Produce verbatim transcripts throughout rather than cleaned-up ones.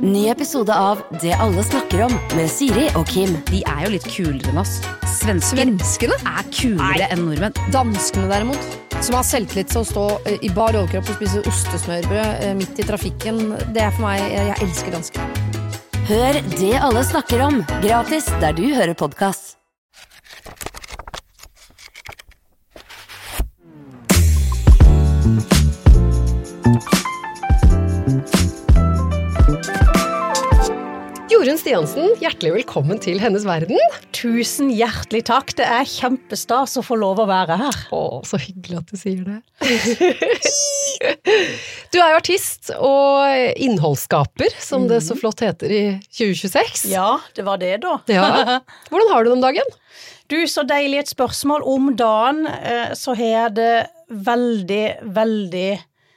Ny episode av Det alle snakker om med Siri og Kim. De er jo litt kulere enn oss. Svensker Svenskene? er kulere enn nordmenn. Danskene derimot, som har selvtillit til å stå eh, i bar overkropp og spise ostesmørbrød eh, midt i trafikken. Det er for meg, jeg, jeg elsker dansker. Hør Det alle snakker om, gratis der du hører podcast. Jorunn Stiansen, hjertelig velkommen til Hennes Verden. Tusen hjertelig takk, det er kjempestas å få lov å være her. Å, så hyggelig at du sier det. Du er jo artist og innholdsskaper, som det så flott heter i tjue tjueseks. Ja, det var det da. Ja. Hvordan har du det om dagen? Du, så deilig et spørsmål. Om dagen så har jeg det veldig, veldig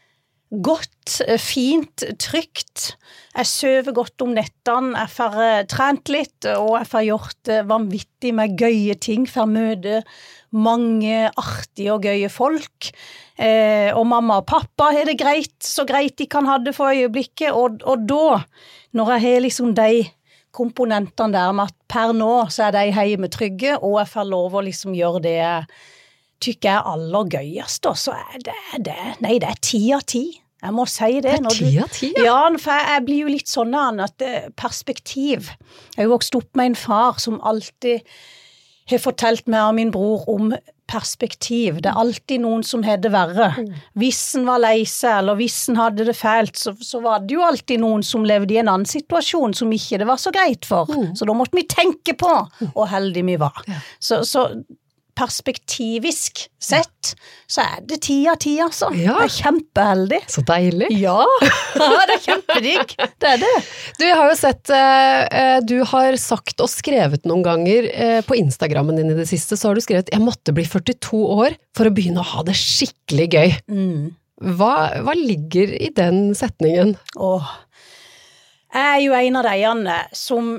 godt, fint, trygt. Jeg søver godt om nettene, jeg får trent litt, og jeg får gjort vanvittig med gøye ting, for å møte mange artige og gøye folk. Eh, og mamma og pappa har det greit, så greit de kan ha det for øyeblikket, og, og da, når jeg har liksom de komponentene der med at per nå så er de hjemme trygge, og jeg får lov å liksom gjøre det jeg tykker er aller gøyest, da, så er det, det, nei, det er ti av ti. Jeg må si det. Det er ti av ti, ja. Ja, for jeg blir jo litt sånn at perspektiv. Jeg har jo vokst opp med en far som alltid har fortalt meg og min bror om perspektiv. Det er alltid noen som har det verre. Hvis en var lei seg, eller hvis en hadde det fælt, så, så var det jo alltid noen som levde i en annen situasjon som ikke det var så greit for. Mm. Så da måtte vi tenke på hvor heldige vi var. Ja. Så, så perspektivisk sett, så er det ti av ti, altså. Ja. Jeg er kjempeheldig. Så deilig. Ja, det er kjempedigg. Det er det. Du, jeg har jo sett, eh, du har sagt og skrevet noen ganger eh, på Instagrammen din i det siste, så har du skrevet, jeg måtte bli førtito år for å begynne å ha det skikkelig gøy. Mm. Hva, hva ligger i den setningen? Åh, jeg er jo en av de som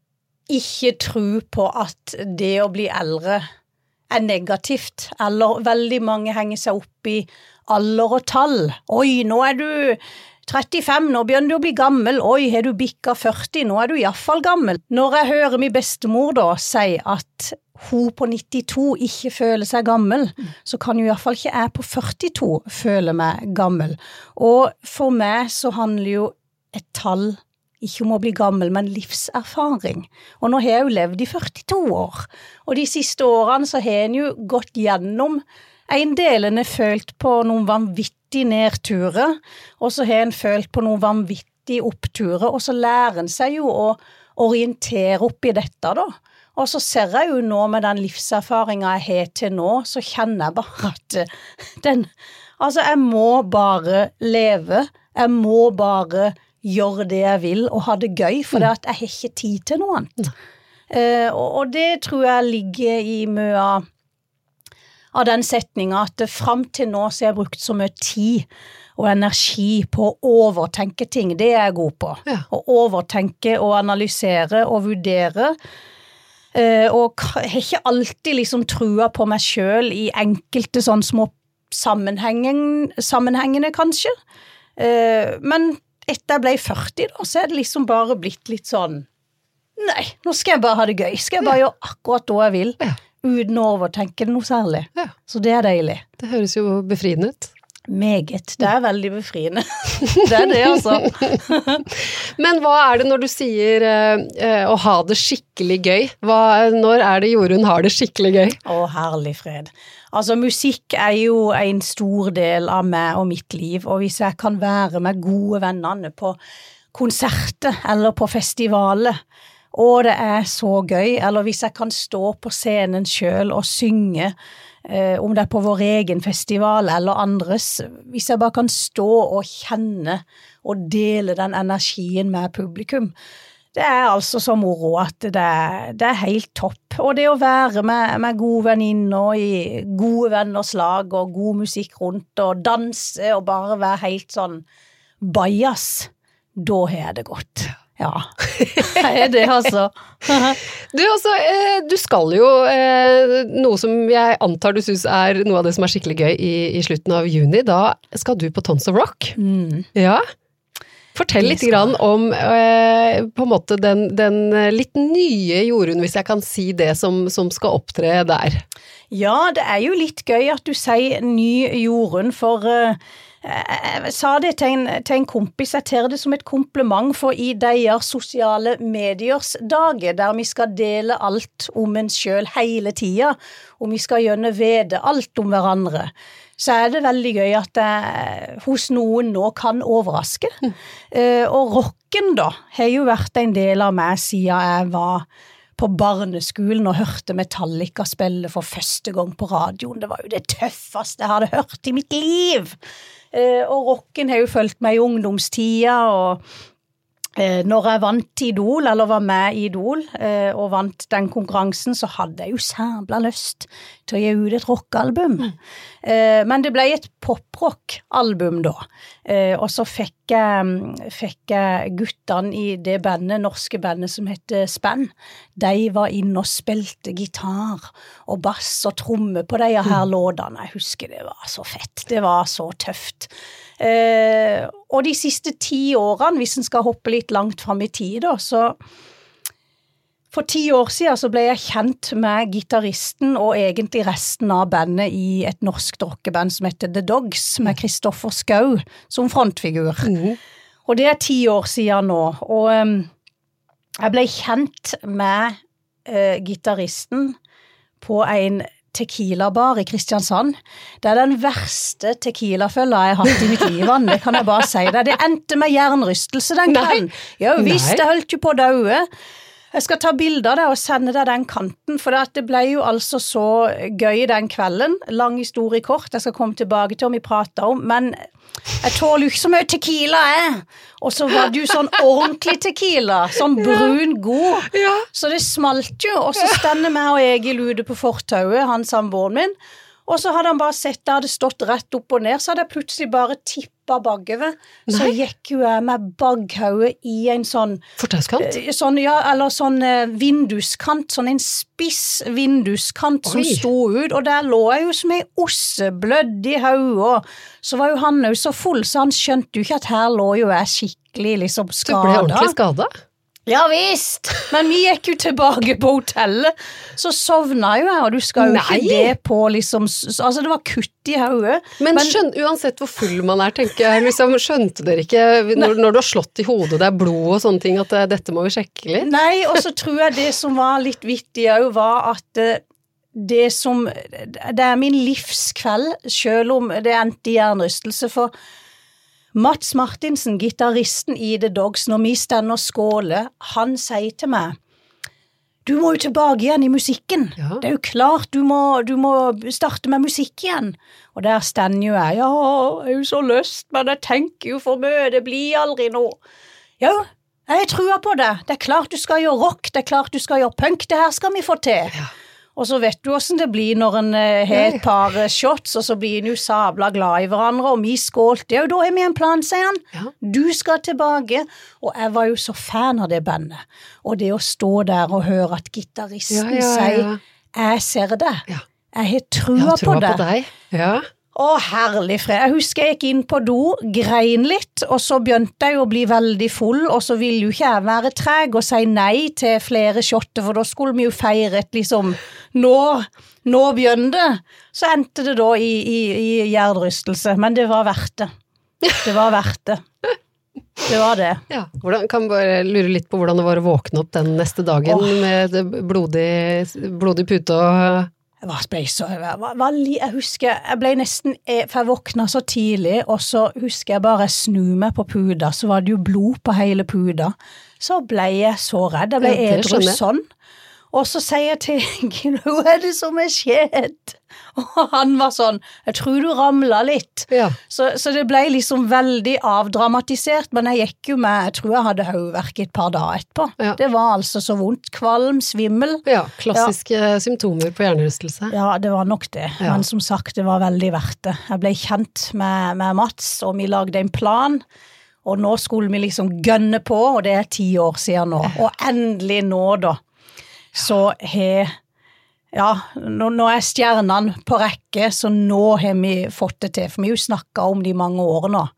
ikke tror på at det å bli eldre er negativt, eller veldig mange henger seg opp i alder og tall. Oi, nå er du trettifem, nå begynner du å bli gammel. Oi, har du bikket førti, nå er du i hvert fall gammel. Når jeg hører min bestemor da si at hun på nittito ikke føler seg gammel, så kan jo i hvert fall ikke jeg på førtito føle meg gammel. Og for meg så handler jo et tall ikke om å bli gammel, men livserfaring. Og nå har jeg jo levd i førtito år, og de siste årene så har jeg jo gått gjennom en del en har følt på noen vanvittige nedturer, og så har en følt på noen vanvittige oppturer, og så lærer en seg jo å orientere opp i dette da. Og så ser jeg jo nå med den livserfaringen jeg har til nå, så kjenner jeg bare at den, altså jeg må bare leve, jeg må bare gjøre det jeg vil og ha det gøy, for det at jeg har ikke tid til noe annet. Mm. Uh, og, og det tror jeg ligger i mye av, av den setningen at frem til nå så har jeg brukt så mye tid og energi på å overtenke ting. Det er jeg god på. Ja. Å overtenke og analysere og vurdere. Uh, og har ikke alltid liksom trua på meg selv i enkelte sånne små sammenhengen, sammenhengene kanskje. Uh, men etter jeg ble førti da, så er det liksom bare blitt litt sånn, nei, nå skal jeg bare ha det gøy, skal jeg bare ja. gjøre akkurat det jeg vil, ja. uten å overtenke det noe særlig. Ja. Så det er deilig. Det høres jo befriende ut. Meget, det er veldig befriende. Det er det altså. Men hva er det når du sier uh, å ha det skikkelig gøy? Hva, når er det Jorunn har det skikkelig gøy? Å, herlig fred. Altså, musikk er jo en stor del av meg og mitt liv, og hvis jeg kan være med gode vennene på konserter eller på festivaler, og det er så gøy, eller hvis jeg kan stå på scenen selv og synge, eh, om det er på vår egen festival eller andres, hvis jeg bare kan stå og kjenne og dele den energien med publikum, det er altså så moro at det er, det er helt topp. Og det å være med, med gode venninner i gode venners lag og god musikk rundt og danse og bare være helt sånn bajas, da har jeg det godt. Ja, det er det altså. Du, altså, eh, du skal jo, eh, noe som jeg antar du synes er noe av det som er skikkelig gøy i, i slutten av juni, da skal du på Tons of Rock. Mm. Ja. Fortell litt grann om eh, på en måte den, den litt nye Jorunn, hvis jeg kan si det, som, som skal opptre der. Ja, det er jo litt gøy at du sier ny Jorunn, for uh, jeg sa det til en, til en kompis, jeg tar det som et kompliment, for i deres sosiale mediers dager, der vi skal dele alt om en selv hele tiden, og vi skal gjøre vede alt om hverandre, så er det veldig gøy at det hos noen nå kan overraske. Mm. Uh, og rocken da, har jo vært en del av meg siden jeg var på barneskolen og hørte Metallica spille for første gang på radioen. Det var jo det tøffeste jeg hadde hørt i mitt liv. Eh, og rocken har jo følt meg i ungdomstida, og eh, når jeg vant Idol, eller var med i Idol, eh, og vant den konkurransen, så hadde jeg jo særbla lyst til å gi ut et rockalbum. Mm. Eh, men det ble et poprock-album da, eh, og så fikk jeg, fikk jeg guttene i det bandet, norske bandet som heter Span. De var inne og spilte gitar og bass og tromme på de her lådene. Jeg husker det var så fett, det var så tøft. Eh, og de siste ti årene, hvis en skal hoppe litt langt frem i tid da, så for ti år siden så ble jeg kjent med gitaristen og egentlig resten av bandet i et norsk rockeband som heter The Dogs, med Kristoffer Schau som frontfigur. Mm. Og det er ti år siden nå, og um, jeg ble kjent med uh, gitaristen på en tequila-bar i Kristiansand. Det er den verste tequila-følga jeg har hatt i mitt liv, det kan jeg bare si det. Det endte med jernrystelse den kvelden. Ja, visst, det holdt jo på å daue. Jeg skal ta bilder av det og sende deg den kanten, for det ble jo altså så gøy den kvelden. Lang historie kort, jeg skal komme tilbake til om vi prater om, men jeg tåler jo ikke så mye tequila, jeg. Og så var det jo sånn ordentlig tequila, sånn brun, god. Ja. Så det smalt jo, og så stender meg og Egil ute på fortauet, han samboeren min, og så hadde han bare sett det, hadde stått rett opp og ned, så hadde jeg plutselig bare tippet bakover, så gikk jo jeg med baghauet i en sånn fortauskant? Sånn, ja, eller sånn vinduskant, sånn en spiss vinduskant som sto ut, og der lå jeg jo som en osseblødd i hauet, og så var jo han jo så full, så han skjønte jo ikke at her lå jo jeg skikkelig liksom skadet. Du ble ordentlig skadet? Ja visst, men vi gikk jo tilbake på hotellet, så sovna jo jeg, og du skal jo Nei. Ikke det på liksom, altså det var kutt i hodet. Men, men skjøn, uansett hvor full man er, tenker jeg, liksom, skjønte dere ikke, når, når du har slått i hodet, det er blod og sånne ting, at det, dette må vi sjekke litt? Nei, og så tror jeg det som var litt vittig også, var at det som, det er min livskveld, selv om det endte i jernrystelse, for Mats Martinsen, gitaristen i The Dogs, når vi stender og skåler, han sier til meg, du må jo tilbake igjen i musikken. Ja. Det er jo klart du må, du må starte med musikk igjen. Og der stender jo jeg, ja, jeg er jo så lyst, men jeg tenker jo for mye, det blir aldri noe. Ja, jeg tror på det. Det er klart du skal gjøre rock, det er klart du skal gjøre punk, det her skal vi få til. Ja. Og så vet du hvordan det blir når en uh, har et par uh, shots, og så blir en jo sabla glad i hverandre, og vi skålte. Ja, da har vi en plan, sier han. Ja. Du skal tilbake. Og jeg var jo så fan av det bandet. Og det å stå der og høre at gitaristen ja, ja, ja. sier, jeg ser det. Ja. Jeg har trua på det. På deg. Ja. Å, herlig fred. Jeg husker jeg gikk inn på do, grein litt, og så begynte jeg å bli veldig full, og så ville jo ikke jeg være treg og si nei til flere shotter, for da skulle vi jo feire et liksom, nå, nå begynte det. Så endte det da i, i, i jernrystelse, men det var verdt det. Det var verdt det. Det var det. Ja, hvordan, kan bare lure litt på hvordan det var å våkne opp den neste dagen oh. med blodig, blodig pute og... Jeg var så, jeg, var, var, jeg husker, jeg ble nesten, for jeg våkna så tidlig, og så husker jeg bare snu meg på puda, så var det jo blod på hele puda. Så ble jeg så redd, jeg ble ja, edru sånn. Og så sier jeg til Egil, hva er det som er skjedd? Og han var sånn, jeg tror du ramlet litt. Ja. Så, så det ble liksom veldig avdramatisert, men jeg gikk jo med, jeg tror jeg hadde hovedverk et par dager etterpå. Ja. Det var altså så vondt, kvalm, svimmel. Ja, klassiske ja. symptomer på hjernerystelse. Ja, det var nok det. Ja. Men som sagt, det var veldig verdt det. Jeg ble kjent med, med Mats, og vi lagde en plan, og nå skulle vi liksom gønne på, og det er ti år siden nå. Og endelig nå da, så har ja, nå, nå er stjernene på rekke, så nå har vi fått det til, for vi har jo snakket om det i mange år nå.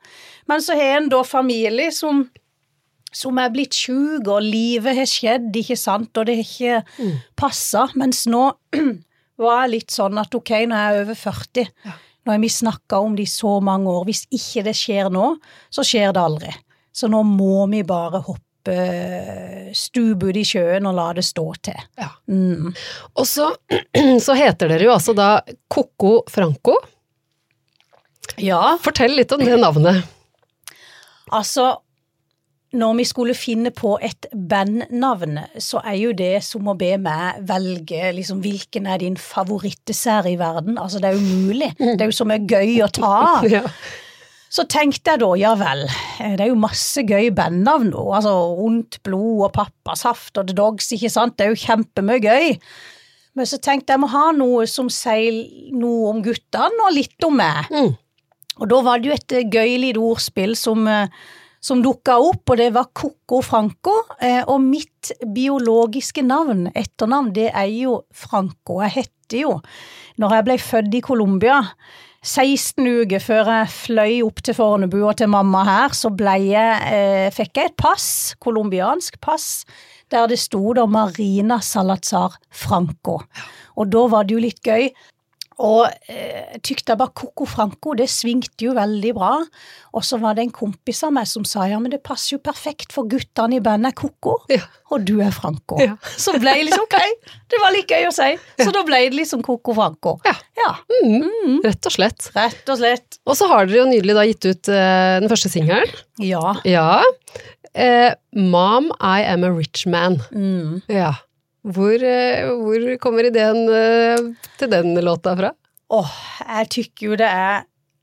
Men så har en da familie som, som er blitt syk, og livet har skjedd, ikke sant, og det har ikke mm. passet, mens nå var jeg litt sånn at ok, nå er jeg over førti, ja. Nå har vi snakket om det i så mange år, hvis ikke det skjer nå, så skjer det aldri. Så nå må vi bare hoppe stube ut i sjøen og la det stå til. Ja. Mm. Og så, så heter dere jo altså da Coco Franco. Ja. Fortell litt om det navnet. Altså, når vi skulle finne på et bandnavn, så er jo det som å be meg velge liksom, hvilken er din favorittserie i verden. Altså, det er jo mulig. Det er jo så mye gøy å ta av. Ja. Så tenkte jeg da, ja vel, det er jo masse gøy bandnavn nå, altså Ondt blod og Pappasaft og The Dogs, ikke sant? Det er jo kjempemye gøy. Men så tenkte jeg, jeg må ha noe som sier noe om guttene og litt om meg. Mm. Og da var det jo et gøy litt ordspill som, som dukket opp, og det var Coco Franco, og mitt biologiske navn, etternavn, det er jo Franco. Jeg heter jo, når jeg ble født i Colombia, seksten uker før jeg fløy opp til Fornebu og til mamma her, så ble jeg, eh, fikk jeg et pass, kolumbiansk pass, der det stod da Marina Salazar Franco. Og da var det jo litt gøy. Og eh, jeg tykte bare Coco Franco, det svingte jo veldig bra. Og så var det en kompis av meg som sa, ja, men det passer jo perfekt for guttene i bandet Coco, ja. Og du er Franco. Ja. Så ble det liksom, ok, det var litt gøy å si. Så ja. Da ble det liksom Coco Franco. Ja, ja. Mm. Mm. Rett og slett. Rett og slett. Og så har dere jo nydelig da gitt ut uh, den første singelen. Ja. Ja. Uh, Mom, I am a rich man. Mm. Ja. Hvor, hvor kommer ideen til den låta fra? Åh, jeg tykker jo det er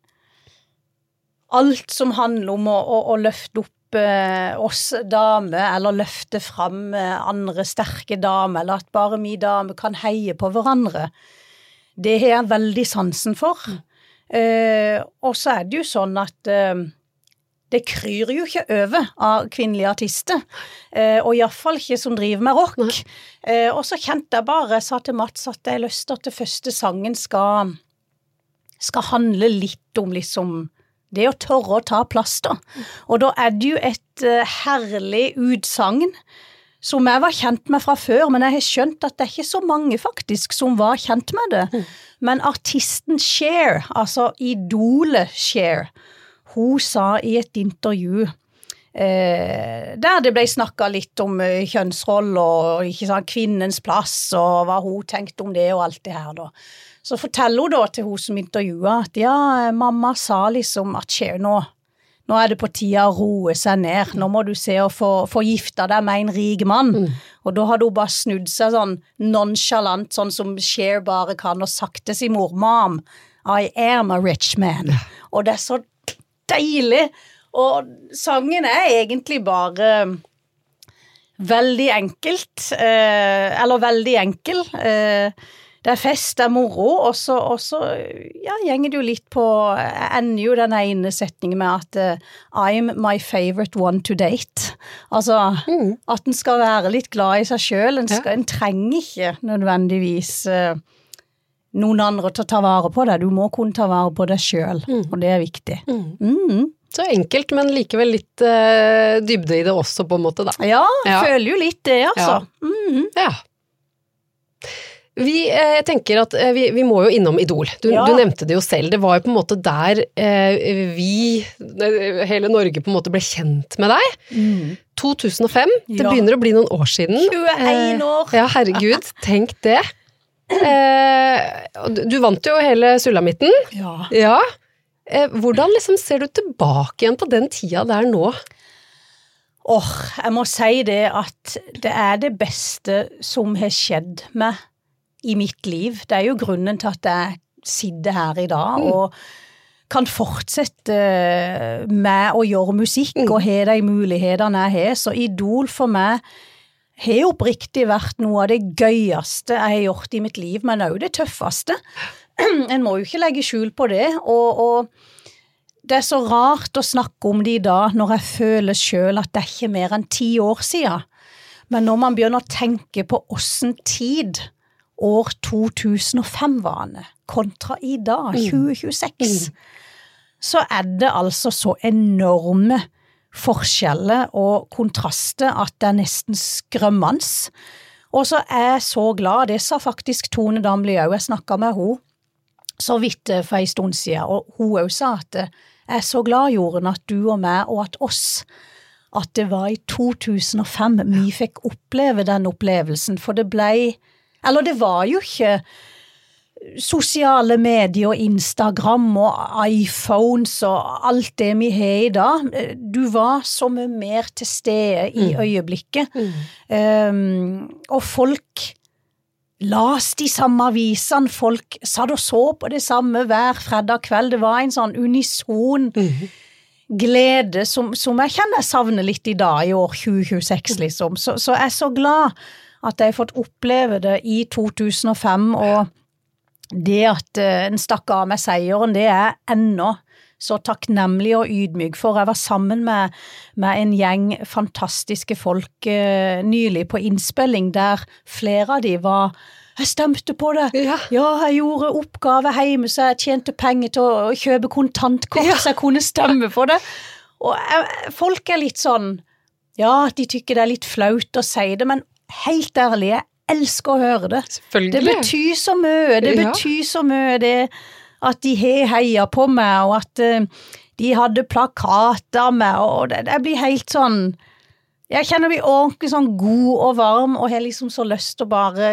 alt som handler om å, å, å løfte opp eh, oss damer, eller løfte frem andre sterke damer, eller at bare vi damer kan heie på hverandre. Det har jeg veldig sansen for. Mm. Eh, og så er det jo sånn at eh, det kryr jo ikke over av kvinnelige artister, eh, og i hvert fall ikke som driver med rock. Eh, og så kjente jeg bare, jeg sa til Mats at jeg har lyst til at det første sangen skal, skal handle litt om liksom, det å tørre å ta plass da. Og da er det jo et uh, herlig utsagn som jeg var kjent med fra før, men jeg har skjønt at det er ikke så mange faktisk som var kjent med det. Men artisten Cher, altså idolet Cher, hun sa i et intervju, eh, der det ble snakket litt om eh, kjønnsroll og ikke sant, kvinnens plass og hva hun tenkte om det og alt det her da. Så forteller hun da til hun som intervjuet at ja, mamma sa liksom at Cher nå, nå er det på tide å roe seg ned, nå må du se å få, få gifta deg med en rik mann. Mm. Og da hadde hun bare snudd seg sånn nonchalant, sånn som Cher bare kan, og sagt til sin mor, Mom, I am a rich man. Og det er så deilig, og sangen er egentlig bare veldig enkelt, eh, eller veldig enkel, eh, det er fest, det er moro, og så, og så ja, gjenger det jo litt på, ender jo den ene setningen med at uh, I'm my favorite one to date, altså mm. at den skal være litt glad i seg selv, en, skal, ja. En trenger ikke nødvendigvis uh, noen andre til å ta vare på det, du må kunne ta vare på deg selv, mm. og det er viktig. Mm. Mm. Så enkelt, men likevel litt uh, dybde i det også på en måte da. Ja, ja. Føler jo litt det, altså. Ja. Mm. Ja. Vi eh, tenker at eh, vi, vi må jo innom Idol. Du, ja. du nevnte det jo selv, det var jo på en måte der eh, vi, hele Norge på en måte ble kjent med deg. Mm. to tusen og fem, det ja. Begynner å bli noen år siden. tjueen år. Eh, ja, herregud, tenk det. Eh, du vant jo hele Sulamitten. Ja. Ja. Eh, hvordan liksom ser du tilbake igjen på den tida der nå? Åh, oh, jeg må si det at det er det beste som har skjedd meg i mitt liv. Det er jo grunnen til at jeg sitter her i dag mm. og kan fortsette med å gjøre musikk mm. og ha de mulighetene jeg har. Så Idol for meg har oppriktig vært noe av det gøyeste jeg har gjort i mitt liv, men også det tøffeste. En må jo ikke legge skjul på det, og, og det er så rart å snakke om det i dag når jeg føler selv at det er ikke mer enn ti år siden. Men når man begynner å tenke på hvordan tid år to tusen og fem var det, kontra i dag, tjue tjueseks, mm. så er det altså så enorme forskjeller og kontraster at det er nesten skrømmende. Og så er jeg så glad, det sa faktisk Tone Damli også, jeg snakket med henne så vidt for en stund siden, og hun også sa at jeg er så glad, Jorunn, at du og meg, og at oss, at det var i to tusen og fem vi fikk oppleve den opplevelsen, for det ble, eller det var jo ikke sosiale medier og Instagram og iPhones og alt det vi har i dag. Du var så mye mer til stede i øyeblikket. Mm. Um, og folk las de samme avisene, folk satt og så på det samme hver fredag kveld. Det var en sånn unison mm. glede som, som jeg kjenner jeg savner litt i dag, i år tjue tjueseks liksom. Så, så jeg er så glad at jeg har fått oppleve det i to tusen og fem, og det at en stakk av med seieren, det er ennå så takknemlig og ydmyk for. Jeg var sammen med, med en gjeng fantastiske folk eh, nylig på innspilling, der flere av de var, jeg stemte på det, ja, ja jeg gjorde oppgave hjemme, så jeg tjente penger til å, å kjøpe kontantkort, ja, så jeg kunne stemme på det. Og jeg, folk er litt sånn, ja, de tykker det er litt flaut å si det, men helt ærlig, jeg elsker å høre det. Det betyr så mye, det ja. betyr så mye, det at de har heia på meg, og at uh, de hadde plakater med, og det, det blir helt sånn, jeg kjenner meg ordentlig sånn god og varm, og har liksom så lyst til å bare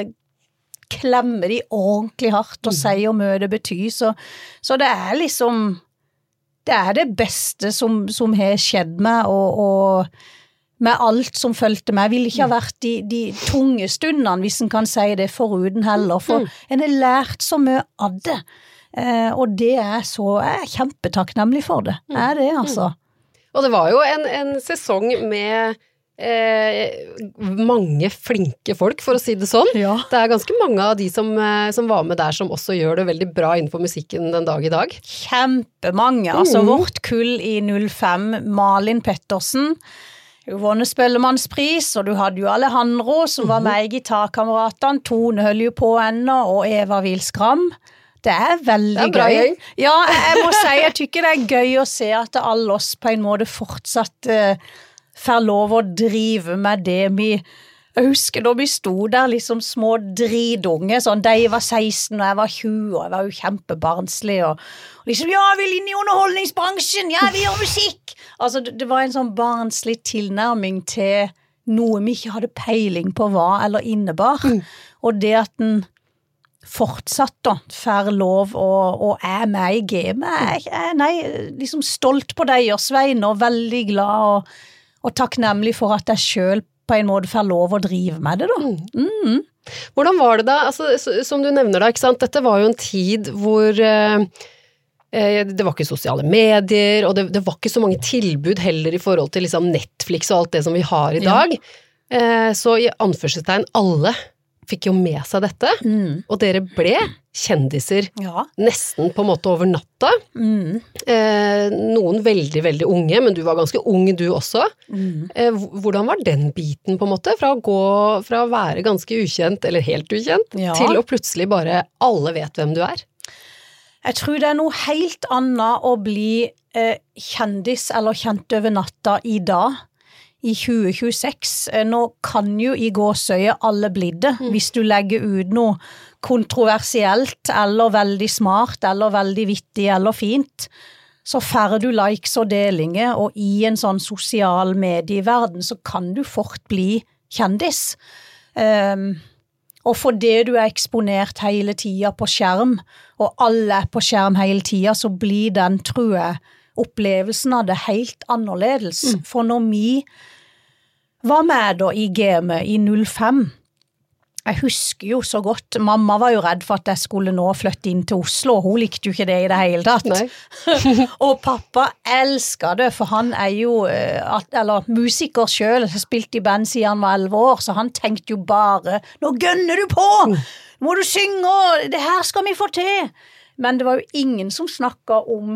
klemme de ordentlig hardt og si hvor mye det betyr, så, så det er liksom, det er det beste som, som har skjedd meg, og, og med alt som følte meg, vil ikke ha vært de, de tunge stundene, hvis en kan si det foruten heller, for en har lært så mye av det, eh, og det er så, jeg er kjempetakknemlig for det, er det altså. Og det var jo en, en sesong med eh, mange flinke folk, for å si det sånn. Ja. Det er ganske mange av de som, som var med der, som også gjør det veldig bra innenfor musikken den dag i dag. Kjempemange, altså mm. vårt kull i null fem, Malin Pettersen, hun vunnet Spellemannspris, og du hadde jo Alejandro, som var med i Gitarkameratene, Tone høll jo på ennå, og Eva Wilskram. Det er veldig det er bra, gøy. gøy. Ja, jeg må si, jeg tykker det er gøy å se at alle oss på en måte fortsatt uh, får lov å drive med det vi, jeg husker da vi sto der liksom små dridunge, sånn, de var seksten og jeg var tjue, og jeg var jo kjempebarnslig, og, og liksom, ja, jeg vil inn i underholdningsbransjen, ja, vi gjør musikk. Altså, det, det var en sånn barnslig tilnærming til noe vi ikke hadde peiling på hva eller innebar, mm. og det at den fortsatt da, får lov og, og er med i gamet, jeg er nei, liksom stolt på deg og Svein, og veldig glad og, og takknemlig for at jeg selv på en måte får lov å drive med det da. Mm. Hvordan var det da? Altså, som du nevner da, ikke sant? Dette var jo en tid hvor eh, det var ikke sosiale medier, og det, det var ikke så mange tilbud heller i forhold til liksom Netflix og alt det som vi har i dag. Ja. Så i anførselstegn, alle fikk jo med seg dette, mm. og dere ble kjendiser ja. nesten på en måte over natta. Mm. Eh, noen veldig, veldig unge, men du var ganske ung du også. Mm. Eh, hvordan var den biten på en måte, fra å gå, fra å være ganske ukjent, eller helt ukjent, ja. til å plutselig bare alle vet hvem du er? Jeg tror det er noe helt annet å bli eh, kjendis eller kjent over natta i dag, i tjue tjueseks. Nå kan jo i gåsøye alle bli det, mm. hvis du legger ut noe kontroversielt, eller veldig smart, eller veldig vittig, eller fint. Så får du likes og delinger, og i en sånn sosial medieverden så kan du fort bli kjendis. Um, Og for det du er eksponert hele tida på skjerm, og alle er på skjerm hele tida, så blir den, tror jeg, opplevelsen av det helt annerledes. Mm. For når vi var med da i gamet i null fem, jeg husker jo så godt, mamma var jo redd for at jeg skulle nå flytte inn til Oslo, og hun likte jo ikke det i det hele tatt. Og pappa elsker det, for han er jo, eller musiker selv, har spilt i band siden han var elleve år, så han tenkte jo bare, nå gønner du på, nå må du synge, det her skal vi få til. Men det var jo ingen som snakket om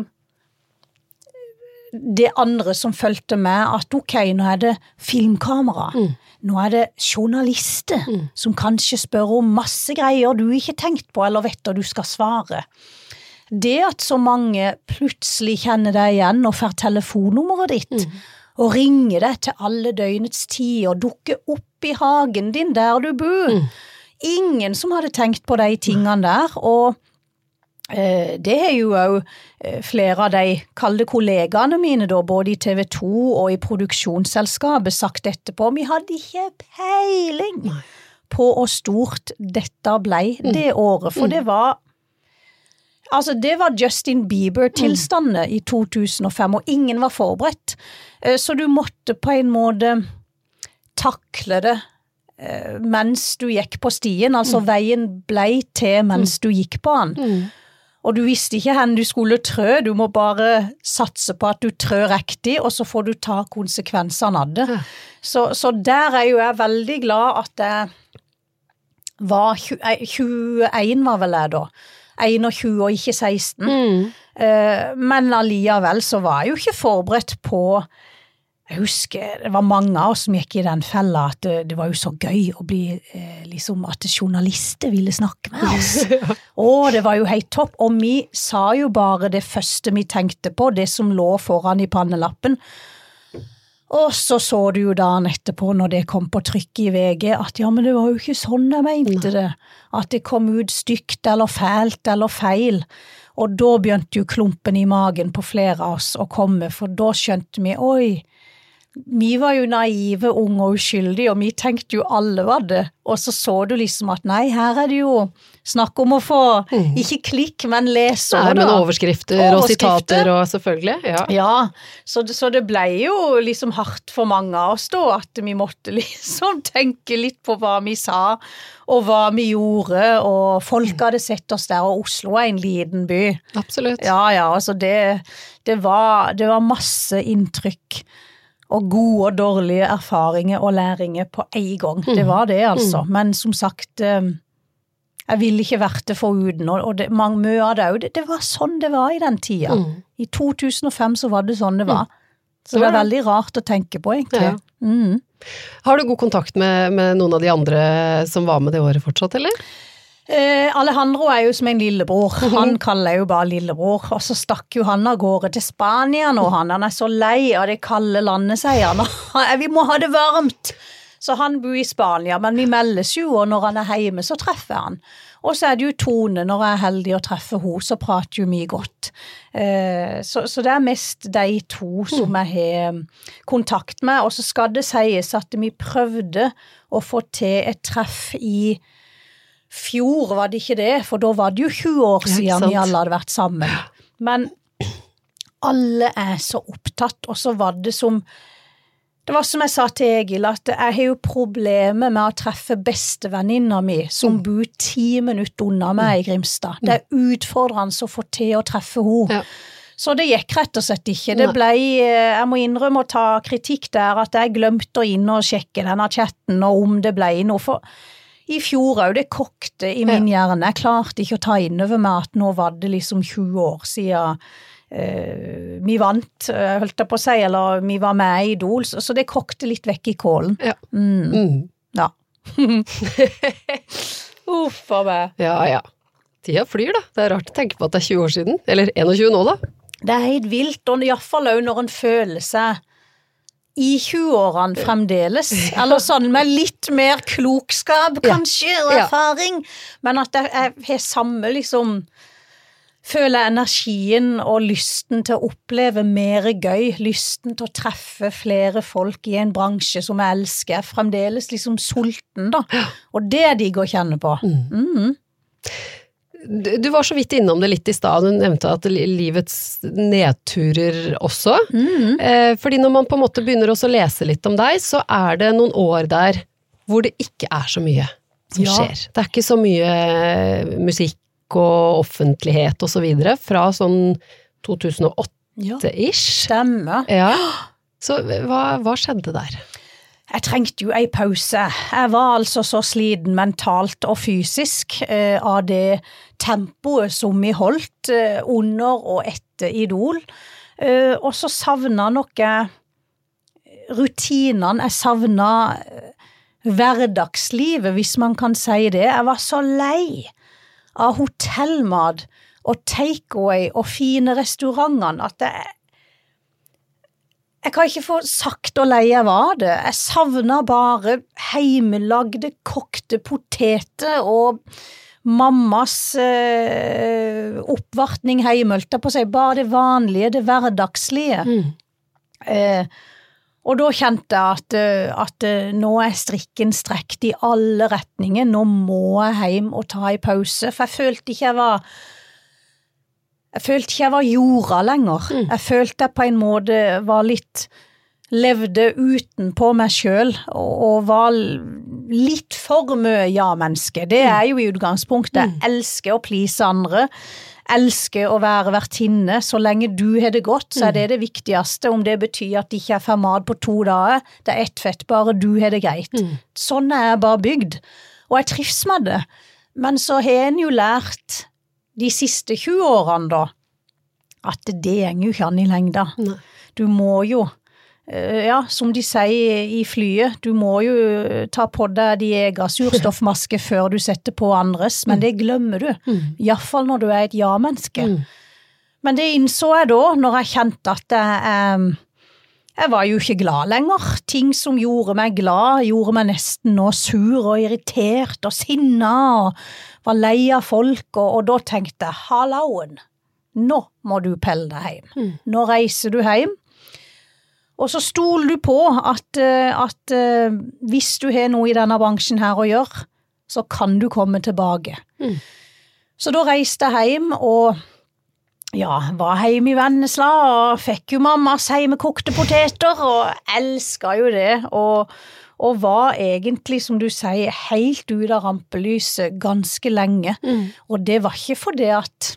det andre som følte med, at ok, nå er det filmkamera, mm. nå er det journalister mm. som kanskje spør om masse greier du ikke tenkt på, eller vet at du skal svare. det at så mange plutselig kjenner deg igjen og får telefonnummeret ditt, mm. og ringer deg til alle døgnets tid og dukker opp i hagen din der du bor. Mm. Ingen som hadde tenkt på de tingene der, og eh, det er jo også eh, flere av de kalde kollegaene mine da, både i T V to og i produksjonsselskapet sagt etterpå. Vi hadde ikke peiling Nei. På hvor stort dette ble mm. det året, for mm. det var altså det var Justin Bieber-tilstande mm. i to tusen og fem, og ingen var forberedt, eh, så du måtte på en måte takle det mens du gikk på stien, altså mm. veien ble til mens mm. du gikk på den. Mm. Og du visste ikke hvor du skulle trø, du må bare satse på at du trø riktig, og så får du ta konsekvensene av det. Ja. Så, så der er jo jeg veldig glad at jeg var tjueen var vel jeg da, tjueen og ikke seksten. Mm. Men alligevel så var jeg jo ikke forberedt på Jeg husker, det var mange av oss som gikk i den fella at det, det var jo så gøy å bli, eh, liksom, at journalister ville snakke med oss. ja. Og det var jo helt topp, og vi sa jo bare det første vi tenkte på, det som lå foran i pannelappen. Og så så du jo dagen etterpå, når det kom på trykk i V G, at ja, men det var jo ikke sånn jeg mente det. At det kom ut stygt eller fælt eller feil. Og da begynte jo klumpen i magen på flere av oss å komme, for da skjønte vi, oi, vi var jo naive, unge og uskyldige, og vi tenkte jo alle var det, og så så du liksom at nei, her er det jo snakk om å få, mm. ikke klikk, men lese over det. Nei, men overskrifter, overskrifter og sitater og selvfølgelig, ja. Ja, så det, så det ble jo liksom hardt for mange av oss da, at vi måtte liksom tenke litt på hva vi sa, og hva vi gjorde, og folk hadde sett oss der, og Oslo er en liten by. Absolutt. Ja, ja, altså det, det, var, det var masse inntrykk, og gode og dårlige erfaringer og læringer på en gang. Mm. Det var det altså. Mm. Men som sagt, jeg ville ikke vært det foruten, og det, mange mye av det, det, det var sånn det var i den tida. Mm. I to tusen og fem så var det sånn det var. Så det var veldig rart å tenke på, egentlig. Ja. Mm. Har du god kontakt med, med noen av de andre som var med det året fortsatt, eller? Eh, Alejandro er jo som en lillebror, han kaller jo bare lillebror, og så stakk jo han av gårde til Spania nå, han, han er så lei av det kalde landet, sier han, vi må ha det varmt, så han bor i Spania, men vi meldes jo, og når han er hjemme så treffer han, og så er det jo Tone, når jeg er heldig å treffe henne, så prater jo mye godt, eh, så, så det er mest de to som jeg har kontakt med, og så skal det sies at vi prøvde å få til et treff i fjor var det ikke det, for da var det jo tjue år siden vi alle hadde vært sammen. Men alle er så opptatt, og så var det som, det var som jeg sa til Egil, at jeg har jo problemer med å treffe bestevenninna mi, som bor ti minutter unna meg i Grimstad. Det er utfordrende å få til å treffe henne. Ja. Så det gikk rett og slett ikke. Det ble, jeg må innrømme å ta kritikk der, at jeg glemte å inn og sjekke denne chatten, og om det ble noe, for i fjor òg, det kokte i min hjerne. Jeg klarte ikke å ta inn over meg at nå var det liksom tjue år siden uh, vi vant, uh, holdt jeg på å si, eller vi var med i Idol, så, så det kokte litt vekk i kålen. Ja. Mm. Mm. Ja. Uff av meg. Ja, ja. Tida flyr da. Det er rart å tenke på at det er tjue år siden, eller tjueen nå da. Det er helt vilt, og i hvert fall også når en føler seg i tjue-årene fremdeles, eller sånn med litt mer klokskap, kanskje, og erfaring, men at jeg, jeg har samme liksom, føler energien og lysten til å oppleve mer gøy, lysten til å treffe flere folk i en bransje som jeg elsker, fremdeles liksom sulten da, og det er digg å kjenne på. Mm. Mm. Du var så vidt innom det litt i sted, du nevnte at livets nedturer også, mm. eh, fordi når man på en måte begynner også å lese litt om deg, så er det noen år der hvor det ikke er så mye som ja. skjer. Det er ikke så mye musikk og offentlighet og så videre, fra sånn to tusen og åtte-ish. Ja, stemmer. Ja. Så hva, hva skjedde der? Jeg trengte jo en pause. Jeg var altså så sliten mentalt og fysisk eh, av det tempoet som vi holdt eh, under og etter Idol. Eh, og så savnet noe rutinene, jeg savnet hverdagslivet, hvis man kan si det. Jeg var så lei av hotellmat og takeaway og fine restaurantene, at det jeg kan ikke få sagt og leie var det. Jeg savner bare heimelagde, kokte poteter og mammas eh, oppvartning hjemme, holdt jeg på å si, bare det vanlige, det hverdagslige. Mm. Eh, og da kjente jeg at, at nå er strikken strekt i alle retninger, nå må jeg hjem og ta en pause, for jeg følte ikke jeg var Jeg følte ikke jeg var jorda lenger. Mm. Jeg følte jeg på en måte var litt, levde utenpå meg selv, og, og var litt for mye ja-menneske. Det er jo i utgangspunktet. Jeg elsker å please andre, elsker å være vertinne. Så lenge du har det godt, så er det det viktigste, om det betyr at de ikke får mat på to dager. Det er ett fett, bare du har det greit. Mm. Sånn er jeg bare bygd. Og jeg trives med det. Men så har en jo lært de siste tjue årene da, at det henger jo ikke an i lengda. Nei. Du må jo, ja, som de sier i flyet, du må jo ta på deg de egen surstoffmaske før du setter på andres, men det glemmer du, mm. i hvert fall når du er et ja-menneske. Mm. Men det innså jeg da, når jeg kjente at jeg, jeg var jo ikke glad lenger. Ting som gjorde meg glad, gjorde meg nesten nå sur og irritert og sinna og var lei av folk, og, og da tenkte jeg, halloen, nå må du pelle deg hjem. Mm. Nå reiser du hjem, og så stoler du på at, at hvis du har noe i denne bransjen her å gjøre, så kan du komme tilbake. Mm. Så da reiste jeg hjem, og ja, var hjemme i Vennesla, og fikk jo mammas hjemmekokte poteter, og elsket jo det, og og var egentlig, som du sier, helt ut av rampelyset ganske lenge. Mm. Og det var ikke for det at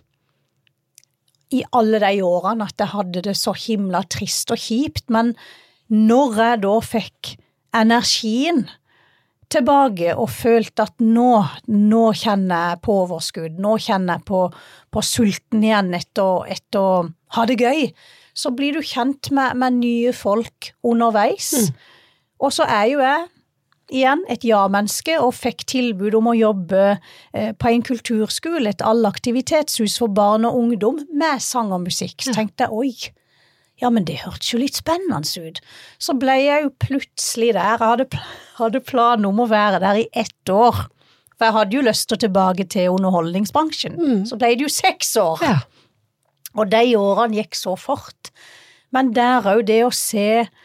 i alle de årene at jeg hadde det så himla trist og kjipt, men når jeg da fikk energien tilbake og følte at nå, nå kjenner jeg på overskudd, nå kjenner jeg på, på sulten igjen etter, etter å ha det gøy, så blir du kjent med, med nye folk underveis. Mm. Og så er jo jeg igjen et ja-menneske og fikk tilbud om å jobbe eh, på en kulturskole, et allaktivitetshus for barn og ungdom med sang og musikk. Så tenkte jeg, oi, ja, men det hørtes jo litt spennende ut. Så ble jeg jo plutselig der, jeg hadde, hadde planer om å være der i ett år, for jeg hadde jo lyst til å tilbake til underholdningsbransjen. Mm. Så ble det jo seks år. Ja. Og de årene gikk så fort. Men der er jo det å se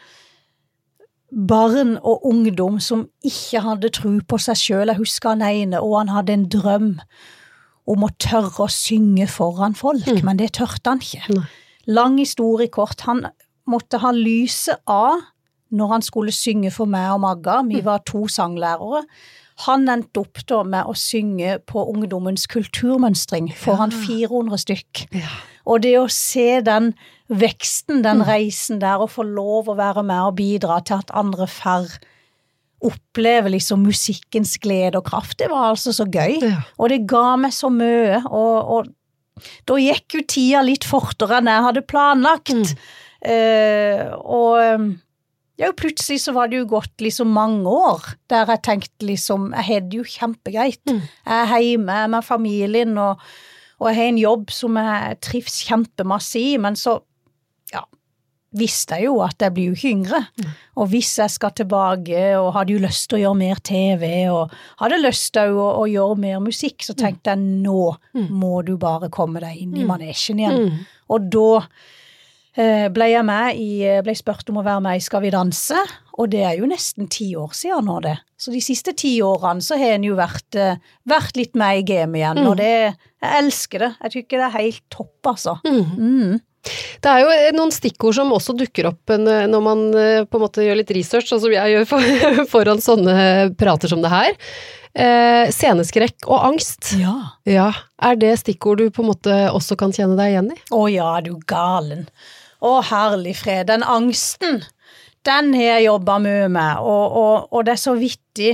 barn og ungdom som ikke hadde tro på seg selv. Jeg husker han ene, og han hadde en drøm om å tørre å synge foran folk, mm. men det tørte han ikke. Nei. Lang historie kort, han måtte ha lyset av når han skulle synge for meg og Magga. Vi var to sanglærere. Han endte opp da med å synge på ungdommens kulturmønstring foran ja. fire hundre stykk. Ja. Og det å se den veksten, den reisen der, og få lov å være med og bidra til at andre får oppleve liksom musikkens glede og kraft, det var altså så gøy. Ja. Og det ga meg så mye, og, og da gikk jo tida litt fortere enn jeg hadde planlagt. Mm. Uh, og ja, plutselig så var det jo gått liksom mange år, der jeg tenkte liksom, jeg hadde jo kjempegreit. Mm. Jeg er hjemme med familien, og, og jeg har en jobb som jeg trives kjempemasse i, men så, ja, visste jeg jo at jeg blir jo ikke yngre. Mm. Og hvis jeg skal tilbake, og hadde jo lyst til å gjøre mer T V, og hadde lyst til å, å gjøre mer musikk, så tenkte jeg, nå mm. må du bare komme deg inn i manesjen igjen. Mm. Og da ble jeg med i, ble spurt om å være med i Skal vi danse, og det er jo nesten ti år siden nå det. Så de siste ti årene så har en jo vært, vært litt med i gamet igjen, mm. og det, jeg elsker det. Jeg tykker det er helt topp, altså. Mm. Mm. Det er jo noen stikkord som også dukker opp når man på en måte gjør litt research, sånn som jeg gjør for, foran sånne prater som det her. Eh, sceneskrekk og angst. Ja. Ja. Er det stikkord du på en måte også kan kjenne deg igjen i? Å ja, du galen. Å, herlig fred. Den angsten, den har jeg jobbet mye med, og, og, og det er så vittig.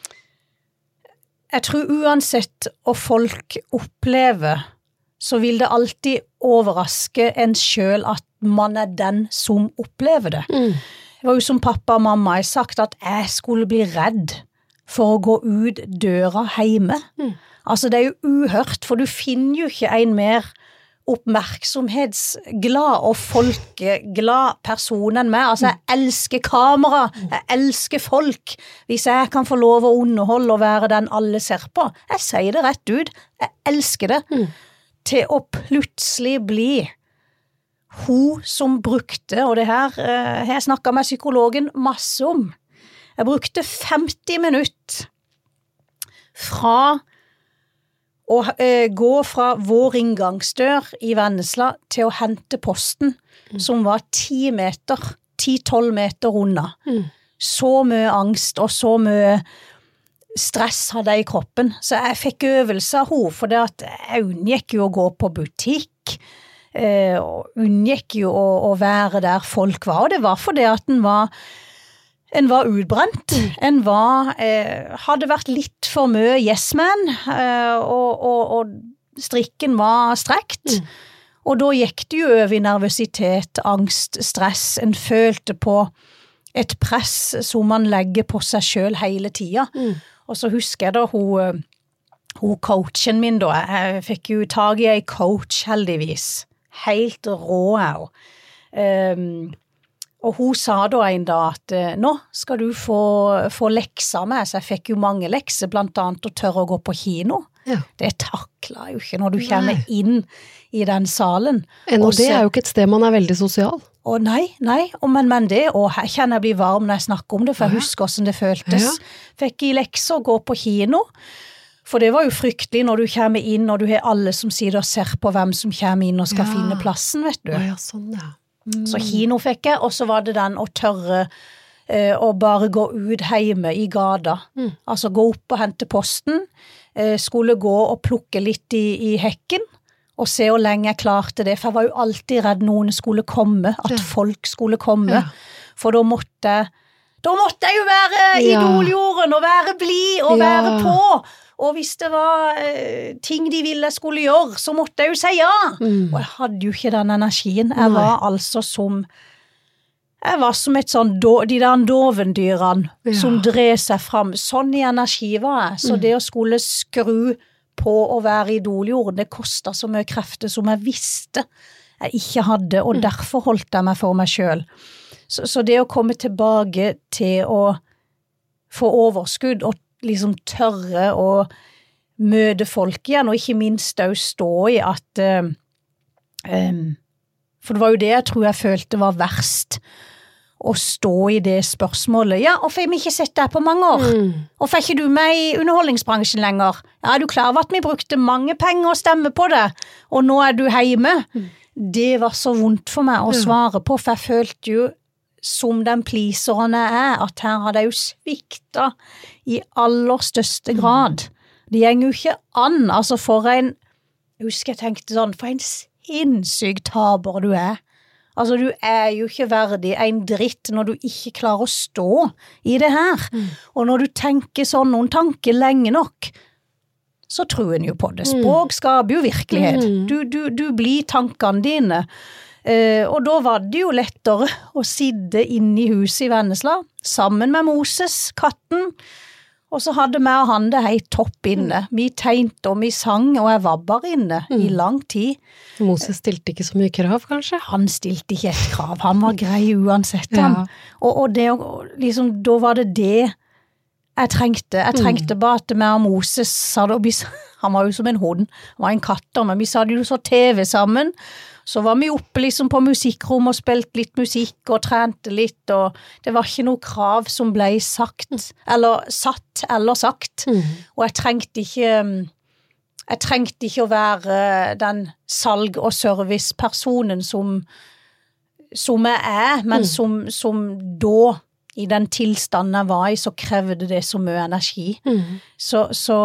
Jeg tror uansett hva folk opplever, så vil det alltid overraske en selv at man er den som opplever det. Mm. Det var jo som pappa og mamma har sagt at jeg skulle bli redd for å gå ut døra hjemme. Mm. Altså det er jo uhørt, for du finner jo ikke en mer oppmerksomhetsglad og folkeglad person enn meg. Altså, jeg elsker kamera, jeg elsker folk. Hvis jeg kan få lov å underholde og være den alle ser på, jeg sier det rett ut, jeg elsker det. Mm. Til å plutselig bli hun som brukte, og det her eh, har jeg snakket med psykologen masse om, jeg brukte femti minutter fra å eh, gå fra vår inngangsdør i Vennesla til å hente posten, mm. som var ti meter, ti-tolv meter unna. Mm. Så mye angst og så mye stress hadde jeg i kroppen. Så jeg fikk øvelse av henne, for det at jeg unngikk jo å gå på butikk, eh, og unngikk jo å, å være der folk var, og det var fordi at den var En var utbrent, en var, eh, hadde vært litt for mye yes-man, eh, og, og, og strikken var strekt. Mm. Og da gikk det jo over i nervøsitet, angst, stress. En følte på et press som man legger på seg selv hele tiden. Mm. Og så husker jeg da hun, hun coachen min da, jeg fikk jo tag i en coach heldigvis. Helt rå jeg. Um, Og hun sa da en dag at nå skal du få, få lekser med, så jeg fikk jo mange lekser, blant annet å tørre å gå på kino. Ja. Det takler jo ikke når du kommer nei. Inn i den salen. Og det er jo ikke et sted man er veldig sosial. Å nei, nei, og men, men det, og her kjenner jeg bli varm når jeg snakker om det, for jeg husker hvordan det føltes. Ja. Fikk i lekser å gå på kino, for det var jo fryktelig når du kommer inn, og du har alle som sier og ser på hvem som kommer inn og skal ja. Finne plassen, vet du. Ja, sånn ja. Mm. Så kino fikk jeg, og så var det den å tørre eh, å bare gå ut hjemme i gata. Mm. Altså gå opp og hente posten, eh, skulle gå og plukke litt i, i hekken, og se hvor lenge jeg klarte det, for jeg var jo alltid redd noen skulle komme, at ja. Folk skulle komme, ja. For da måtte, da måtte jeg jo være ja. Idoljorden, og være blid, og ja. Være på. Og hvis det var eh, ting de ville jeg skulle gjøre, så måtte jeg jo si ja. Mm. Og jeg hadde jo ikke den energien. Jeg Nei. Var altså som, jeg var som et sånn, de der dovendyrene ja. Som dreier seg frem. Sånn i energi var jeg. Så mm. det å skulle skru på å være idoljorden, det kostet så mye krefter som jeg visste jeg ikke hadde, og mm. derfor holdt jeg meg for meg selv. Så, så det å komme tilbake til å få overskudd og liksom tørre å møte folk igjen, og ikke minst å stå i at uh, um, for det var jo det jeg tror jeg følte var verst, å stå i det spørsmålet. Ja, hvorfor har vi ikke sett deg på mange år? Mm. Hvorfor er ikke du med i underholdningsbransjen lenger? Ja, er du klar over at vi brukte mange penger å stemme på det, og nå er du hjemme? Mm. Det var så vondt for meg å svare på, for jeg følte jo som den pliseren jeg er, at her hadde jeg jo sviktet i aller største grad. Det gjenger jo ikke an, altså for en, jeg husker jeg tenkte sånn, for en sinnssyk taber du er. Altså du er jo ikke verdig en dritt når du ikke klarer å stå i det her. Mm. Og når du tenker sånn noen tanker lenge nok, så tror en jo på det. Språk skaper jo virkelighet. Mm. Du, du, du blir tankene dine. Uh, og da var det jo lettere å sitte inne i huset i Vennesla, sammen med Moses, katten, og så hadde vi og han det helt topp inne. Mm. Vi tegnte og vi sang, og jeg var bare inne mm. i lang tid. Moses stilte ikke så mye krav, kanskje? Han stilte ikke et krav, han var grei uansett. Ja. Han. Og, og det, liksom, da var det det jeg trengte. Jeg trengte mm. bare at vi og Moses sa det, og vi, han var jo som en hund, han var en katter, men vi sa det jo så T V sammen. Så var vi oppe liksom på musikkrom og spilte litt musikk og trente litt, og det var ikke noe krav som ble sagt, eller satt eller sagt. Mm. Og jeg trengte ikke, jeg trengte ikke å være den salg- og servicepersonen som, som jeg er, men mm. som, som da, i den tilstanden jeg var i, så krevde det så mye energi. Mm. Så, så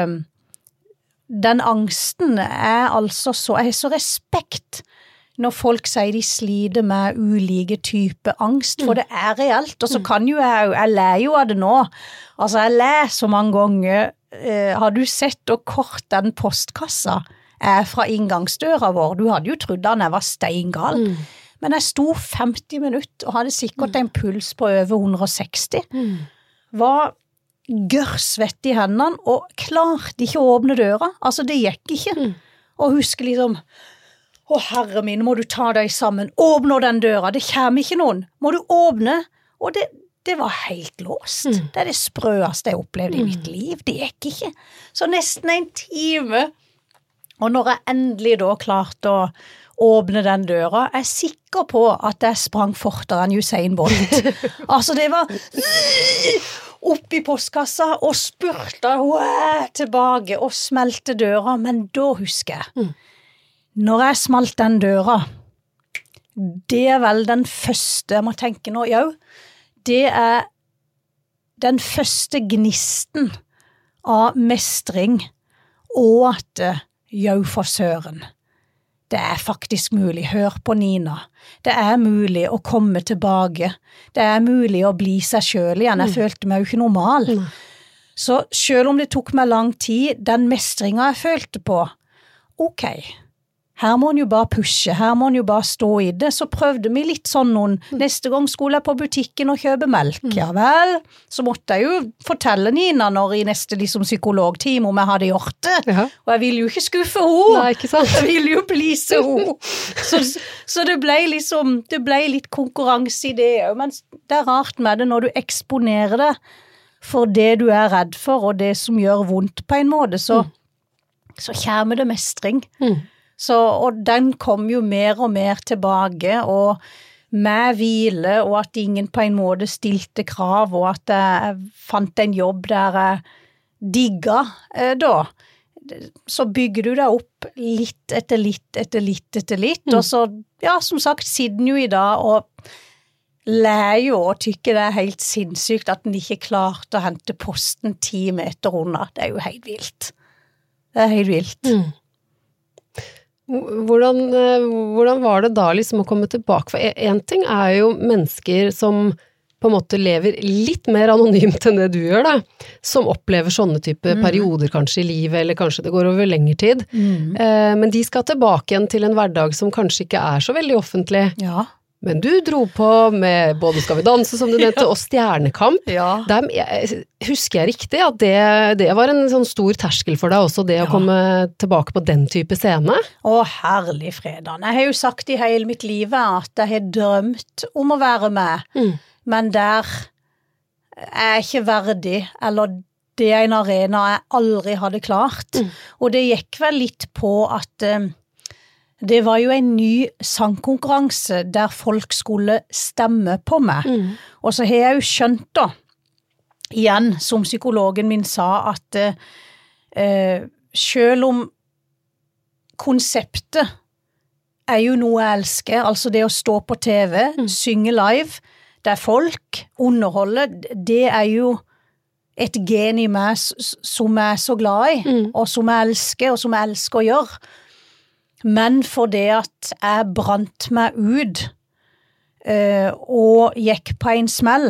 den angsten er altså så, jeg har så respekt når folk sier de sliter med ulike typer angst, for det er reelt, og så kan jo jeg, jeg ler jo av det nå, altså jeg ler så mange ganger, eh, har du sett hvor kort den postkassa er fra inngangsdøra vår, du hadde jo trodd den jeg var steingal, mm. men jeg sto femti minutter og hadde sikkert en puls på over hundre og seksti, mm. var gørsvett i hendene, og klarte ikke å åpne døra, altså det gikk ikke, mm. og husker liksom, å herre min, må du ta deg sammen, åpne den døra, det kommer ikke noen, må du åpne, og det, det var helt låst, mm. det er det sprøeste jeg opplevde i mitt liv, det gikk ikke, så nesten en time, og når jeg endelig da klarte å åpne den døra, jeg er sikker på at jeg sprang fortere enn Usain Bolt, altså det var opp i postkassa og spurte tilbake og smelte døra, men da husker jeg, mm. når jeg smalt den døra, det er vel den første, jeg må tenke nå, ja, det er den første gnisten av mestring og at jau for søren. Det er faktisk mulig, hør på Nina. Det er mulig å komme tilbake. Det er mulig å bli seg selv igjen. Jeg mm. følte meg jo ikke normal. Mm. Så selv om det tok meg lang tid, den mestringen jeg følte på, ok, her må han jo bare pushe, her må han jo bare stå i det, så prøvde vi litt sånn noen, mm. neste gang skulle jeg på butikken og kjøpe melk, mm. ja vel, så måtte jeg jo fortelle Nina når i neste liksom, psykologtime om jeg hadde gjort det, ja. Og jeg ville jo ikke skuffe henne, Nei, ikke sant? Jeg ville jo please henne, så, så det ble liksom, det ble litt konkurranse i det, men det er rart med det når du eksponerer det for det du er redd for, og det som gjør vondt på en måte, så, mm. så kommer det mestring, mm. Så, og den kom jo mer og mer tilbake, og med hvile, og at ingen på en måte stilte krav, og at jeg fant en jobb der jeg digget eh, da. Så bygger du deg opp litt etter litt etter litt etter litt, mm. og så, ja, som sagt, sitter den jo i dag, og lærer jo og tykker det er helt sinnssykt at den ikke klarte å hente posten ti meter unna. Det er jo helt vilt. Det er helt vilt. Mm. Hvordan, hvordan var det da liksom å komme tilbake? For en ting er jo mennesker som på en måte lever litt mer anonymt enn det du gjør da, som opplever sånne type mm. perioder kanskje i livet, eller kanskje det går over lengre tid. Mm. Eh, men de skal tilbake igjen til en hverdag som kanskje ikke er så veldig offentlig. Ja. Men du dro på med både Skal vi danse, som du nevnte, ja. Og Stjernekamp. Ja. Der, jeg, husker jeg riktig at det, det var en sånn stor terskel for deg også, det ja. Å komme tilbake på den type scene? Å, herlig fredag. Jeg har jo sagt i hele mitt liv at jeg har drømt om å være med, mm. men der er jeg ikke verdig, eller det er en arena jeg aldri hadde klart. Mm. Og det gikk vel litt på at det var jo en ny sangkonkurranse der folk skulle stemme på meg. Mm. Og så har jeg jo skjønt da, igjen, som psykologen min sa, at eh, selv om konseptet er jo noe jeg elsker, altså det å stå på T V, mm. synge live, der folk underholder, det er jo et gen i meg som jeg er så glad i, mm. og som jeg elsker, og som jeg elsker å gjøre. Men for det at jeg brant meg ut uh, og gikk på en smell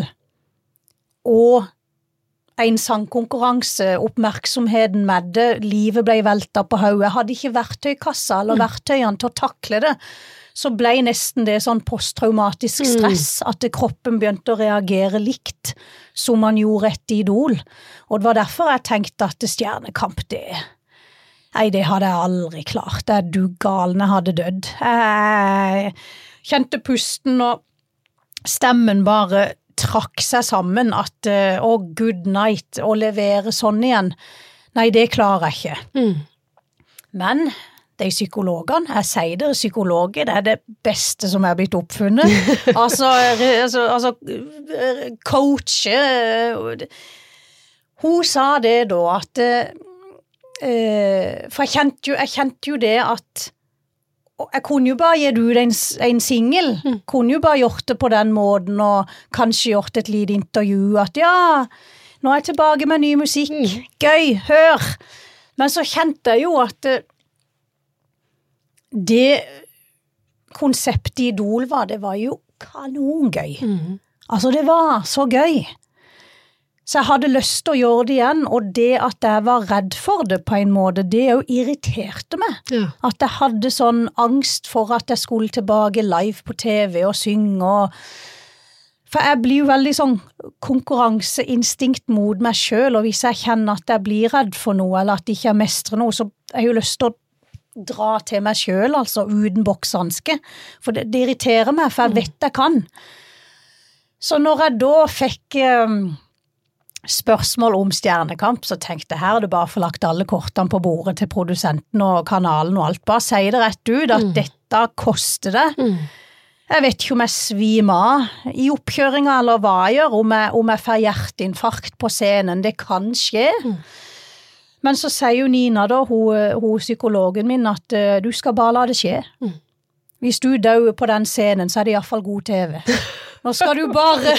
og en sangkonkurranse, oppmerksomheten med det, livet ble veltet på hodet, jeg hadde ikke verktøykassa eller verktøyene til å takle det, så ble nesten det sånn posttraumatisk stress, mm. at kroppen begynte å reagere likt som man gjorde etter Idol. Og det var derfor jeg tenkte at Stjernekamp det er Nei, det hadde jeg aldri klart. Det er du galne hadde dødd. Jeg kjente pusten og stemmen bare trakk seg sammen at, å, oh, good night, å levere sånn igjen. Nei, det klarer jeg ikke. Mm. Men de psykologene, jeg sier det, psykologer, det er det beste som er blitt oppfunnet. altså, altså, altså, coache, hun sa det da, at Uh, for jeg kjente, jo, jeg kjente jo det at jeg kunne jo bare gi ut en, en single, mm. kunne jo bare gjort det på den måten og kanskje gjort et lite intervju at ja, nå er jeg tilbake med ny musikk, mm. gøy, hør men så kjente jeg jo at uh, det konseptet Idol var, det var jo kanongøy mm. altså det var så gøy Så jeg hadde lyst til å gjøre det igjen, og det at jeg var redd for det på en måte, det jo irriterte meg. Ja. At jeg hadde sånn angst for at jeg skulle tilbake live på T V og synge. Og... For jeg blir jo veldig sånn konkurranseinstinkt mot meg selv, og hvis jeg kjenner at jeg blir redd for noe, eller at jeg ikke mestrer noe, så har jeg jo lyst til å dra til meg selv, altså uten bokshanske. For det, det irriterer meg, for jeg vet jeg kan. Så når jeg da fikk um, spørsmål om Stjernekamp, så tenkte jeg her er det bare for lagt alle kortene på bordet til produsenten og kanalen og alt. Bare si det rett ut at mm. dette koster det. Mm. Jeg vet ikke om jeg svimer av i oppkjøringen eller hva jeg gjør, om jeg, om jeg får hjerteinfarkt på scenen. Det kan skje. Mm. Men så sier jo Nina da, hun, hun psykologen min, at uh, du skal bare la det skje. Mm. Hvis du dør på den scenen, så er det i hvert fall god T V. Nå skal du bare...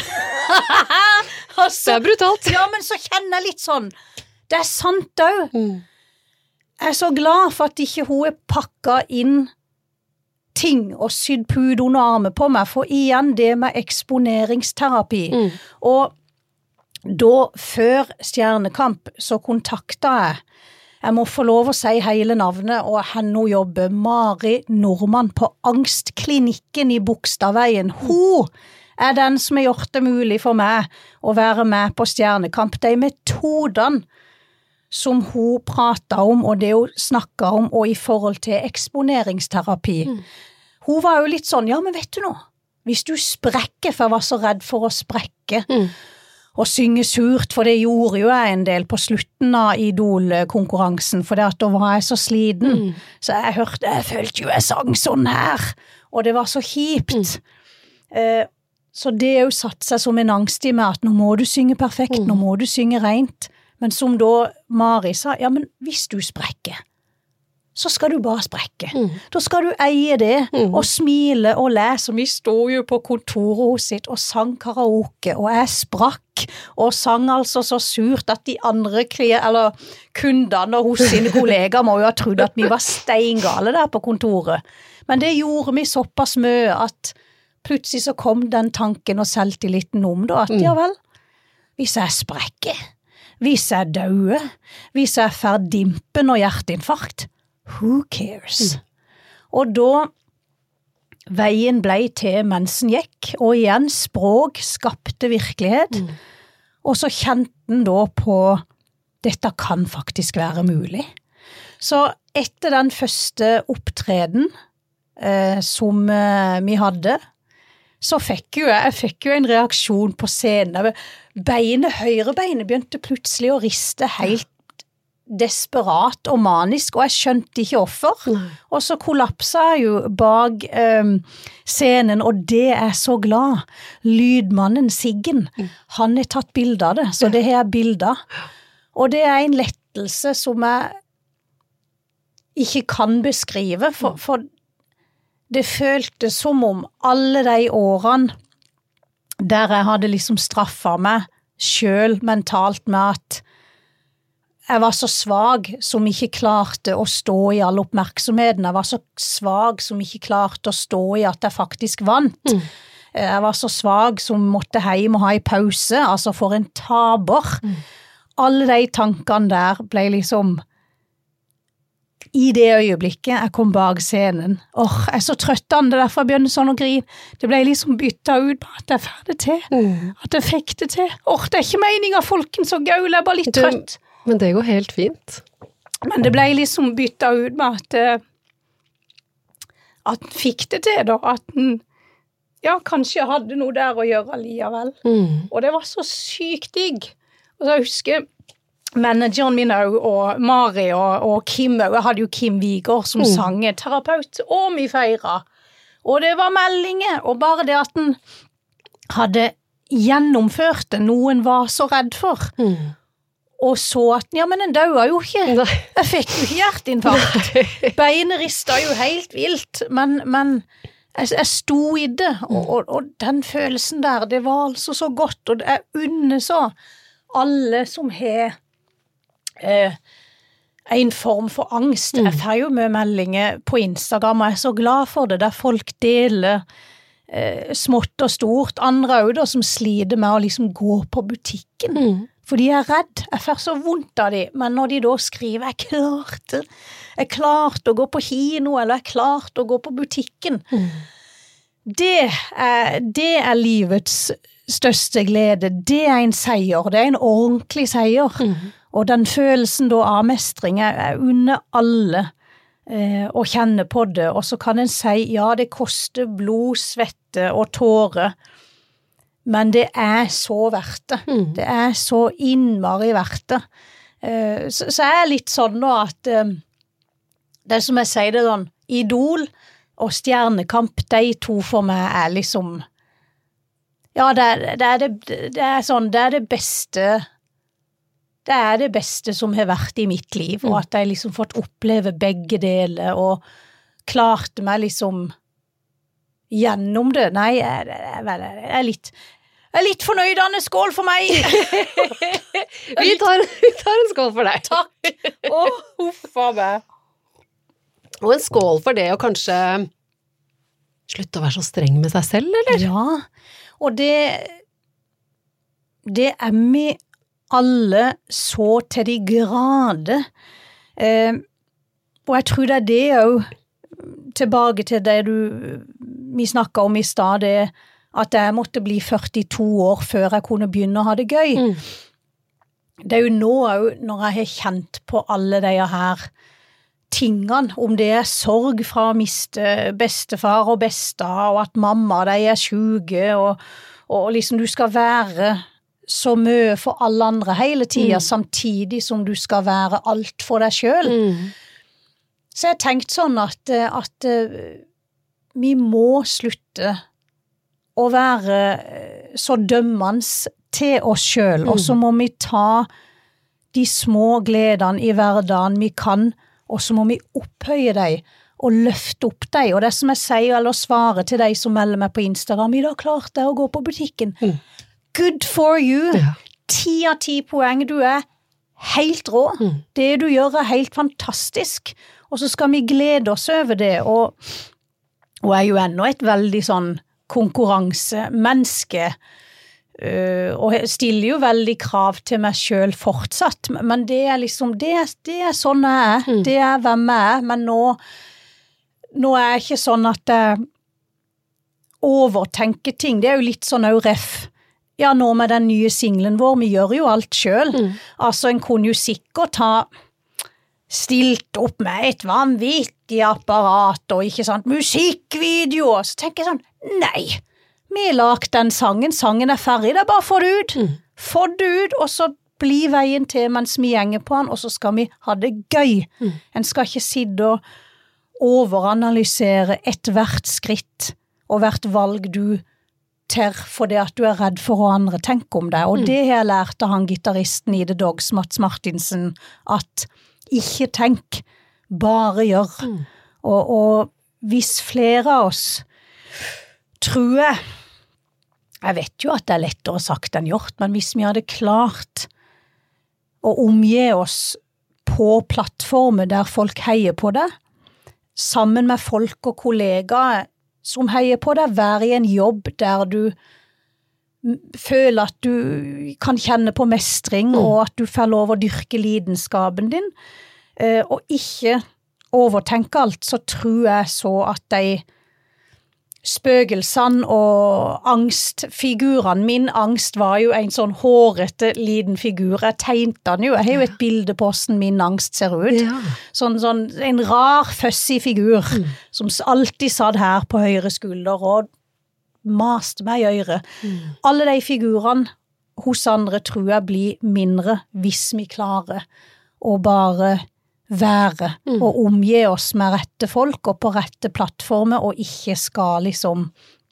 altså, det er brutalt. Ja, men så kjenner jeg litt sånn. Det er sant da. Mm. Jeg er så glad for at ikke hun er pakket inn ting og sydd pud under armen på meg, for igjen det med eksponeringsterapi. Mm. Og da, før Stjernekamp, så kontaktet jeg, jeg må få lov å si hele navnet, og henne jobber, Mari Normann på Angstklinikken i Bogstadveien. Hun er den som har gjort det mulig for meg å være med på Stjernekamp. De metodene som hun pratet om, og det hun snakket om, og i forhold til eksponeringsterapi. Mm. Hun var jo litt sånn, ja, men vet du nå, hvis du sprekker, for jeg var så redd for å sprekke, mm. og synge surt, for det gjorde jo jeg en del på slutten av Idol-konkurransen, for det at da var jeg så sliten, mm. så jeg hørte, jeg følte jo jeg sang sånn her, og det var så kjipt. Mm. Eh, så det er jo satt seg som en angst i meg, at nå må du synge perfekt, mm. nå må du synge rent, men som da Mari sa, ja, men hvis du sprekker, så skal du bare sprekke. Mm. Da skal du eie det, mm. og smile og lese. Vi stod jo på kontoret hos sitt og sang karaoke, og jeg sprakk, og sang altså så surt at de andre eller kundene og hos sine kollegaer må jo ha trodd at vi var steingale der på kontoret. Men det gjorde vi såpass mye at plutselig så kom den tanken og selvtilliten om det, at mm. ja vel, hvis jeg sprekker, hvis jeg døde, hvis jeg får dimpen og hjerteinfarkt, who cares? Mm. Og da veien ble til mensen gikk, og igjen språk skapte virkelighet, mm. og så kjente den da på dette kan faktisk være mulig. Så etter den første opptreden eh, som eh, vi hadde, så fikk jo jeg, jeg fikk jo en reaksjon på scenen. Beinet, høyrebeinet begynte plutselig å riste helt desperat og manisk, og jeg skjønte ikke hvorfor. Mm. Og så kollapset jeg jo bak um, scenen, og det er så glad. Lydmannen Siggen, mm. han har tatt bilder av det, så det har jeg bilder. Og det er en lettelse som jeg ikke kan beskrive, for, for det føltes som om alle de årene der jeg hadde liksom straffet meg selv mentalt med at jeg var så svag som ikke klarte å stå i all oppmerksomheten. Jeg var så svag som ikke klarte å stå i at jeg faktisk vant. Mm. Jeg var så svag som måtte hjem og ha en pause, altså for en taber. Mm. Alle de tankene der ble liksom i det øyeblikket jeg kom bak scenen. Åh, jeg er så trøtt av det, derfor jeg begynner sånn å grine. Det ble liksom byttet ut på at jeg fikk det til. Mm. At jeg fikk det til. Åh, det er ikke meningen, folkens, så gaul, jeg er bare litt du, trøtt. Men det går helt fint. Men det ble liksom byttet ut med at at den fikk det til da, at den ja, kanskje hadde noe der å gjøre alligevel. Mm. Og det var så sykt digg. Og så jeg husker manageren min også, og Mari og, og Kim også. Jeg hadde jo Kim Vigor som mm. sangeterapeut, og vi feiret. Og det var meldinger, og bare det at den hadde gjennomført det, noen var så redd for. Mm. Og så at, ja, men den døde jo ikke. Nei. Jeg fikk jo ikke hjerteinfarkt. Beinet ristet jo helt vilt, men, men jeg, jeg sto i det, og, og, og den følelsen der, det var altså så godt, og jeg unner så alle som har Eh, en form for angst. Mm. Jeg får jo med meldinger på Instagram, og jeg er så glad for det, der folk deler eh, smått og stort. Andre også da, som sliter med å liksom gå på butikken, mm. for de er redd. Jeg får så vondt av de, men når de da skriver, jeg klarte, jeg klarte å gå på kino, eller jeg klarte å gå på butikken, mm. det, er, det er livets største glede. Det er en seier, det er en ordentlig seier. Mm. Og den følelsen da av mestring er under alle eh, og kjenne på det, og så kan en si, ja, det koster blod, svette og tårer, men det er så verdt det. Mm. Det er så innmari verdt det. Eh, så, så er det litt sånn nå at eh, det er som jeg sier det sånn, Idol og Stjernekamp, de to for meg er liksom, ja, det er det, er det, det er sånn, det er det beste, det er det beste som har vært i mitt liv, og at jeg liksom fått oppleve begge deler, og klarte meg liksom gjennom det. Nei, jeg, jeg, jeg er litt, jeg er litt fornøydende. Skål for meg! vi, tar, vi tar en skål for deg. Takk! Åh, huffa meg. Og en skål for det, og kanskje slutte å være så streng med seg selv, eller? Ja, og det, det er vi alle så til de grader. Eh, og jeg tror det er det også, tilbake til det du, vi snakket om i stad, det, at jeg måtte bli førtito år før jeg kunne begynne å ha det gøy. Mm. Det er jo nå også, når jeg har kjent på alle de her tingene, om det er sorg fra å miste bestefar og besta, og at mamma de er syke, og, og liksom du skal være så mye for alle andre hele tiden, mm. samtidig som du skal være alt for deg selv. Mm. Så jeg har tenkt sånn at, at vi må slutte å være så dømmende til oss selv, mm. og så må vi ta de små gledene i hverdagen vi kan, og så må vi opphøye deg og løfte opp deg. Og det som jeg sier, eller svarer til deg som melder meg på Instagram, i dag klarte jeg å gå på butikken. Mm. Good for you. Ja. Ti av ti poeng, du er helt rå. Mm. Det du gjør er helt fantastisk. Og så skal vi glede oss over det. Og, og er jo enda et veldig sånn konkurransemenneske, Uh, og jeg stiller jo veldig krav til meg selv fortsatt, men det er liksom, det er, det er sånn jeg er, mm. det er hvem jeg er, men nå, nå er jeg ikke sånn at jeg overtenker ting, det er jo litt sånn ref, ja nå med den nye singlen vår, vi gjør jo alt selv, mm. altså en kunne jo sikkert ha stilt opp med et vanvittig apparat, og ikke sant, musikkvideo, så tenker jeg sånn, nei, vi har lagt den sangen, sangen er ferdig, det er bare å få det ut. Mm. Få det ut, og så blir veien til mens vi gjenger på den, og så skal vi ha det gøy. Mm. En skal ikke sitte og overanalysere et hvert skritt, og hvert valg du tar for det at du er redd for å andre tenke om det. Og mm. det har jeg lært av han gitaristen i The Dogs, Mats Martinsen, at ikke tenk, bare gjør. Mm. Og, og hvis flere av oss tror jeg, jeg vet jo at det er lettere sagt enn gjort, men hvis vi hadde klart å omgi oss på plattformer der folk heier på det, sammen med folk og kollegaer som heier på det, være i en jobb der du føler at du kan kjenne på mestring, mm. og at du får lov å dyrke lidenskapen din, og ikke overtenke alt, så tror jeg så at de spøkelsene og angstfigurene. Min angst var jo en sånn hårete liten figur. Jeg tegnet den jo. Jeg har jo et bilde på hvordan min angst ser ut. Ja. Sånn, sånn en rar, føssig figur mm. som alltid satt her på høyre skulder og maste meg i øret. Mm. Alle de figurene hos andre tror jeg blir mindre hvis vi klarer å bare være mm. og omgi oss med rette folk og på rette plattformer og ikke skal liksom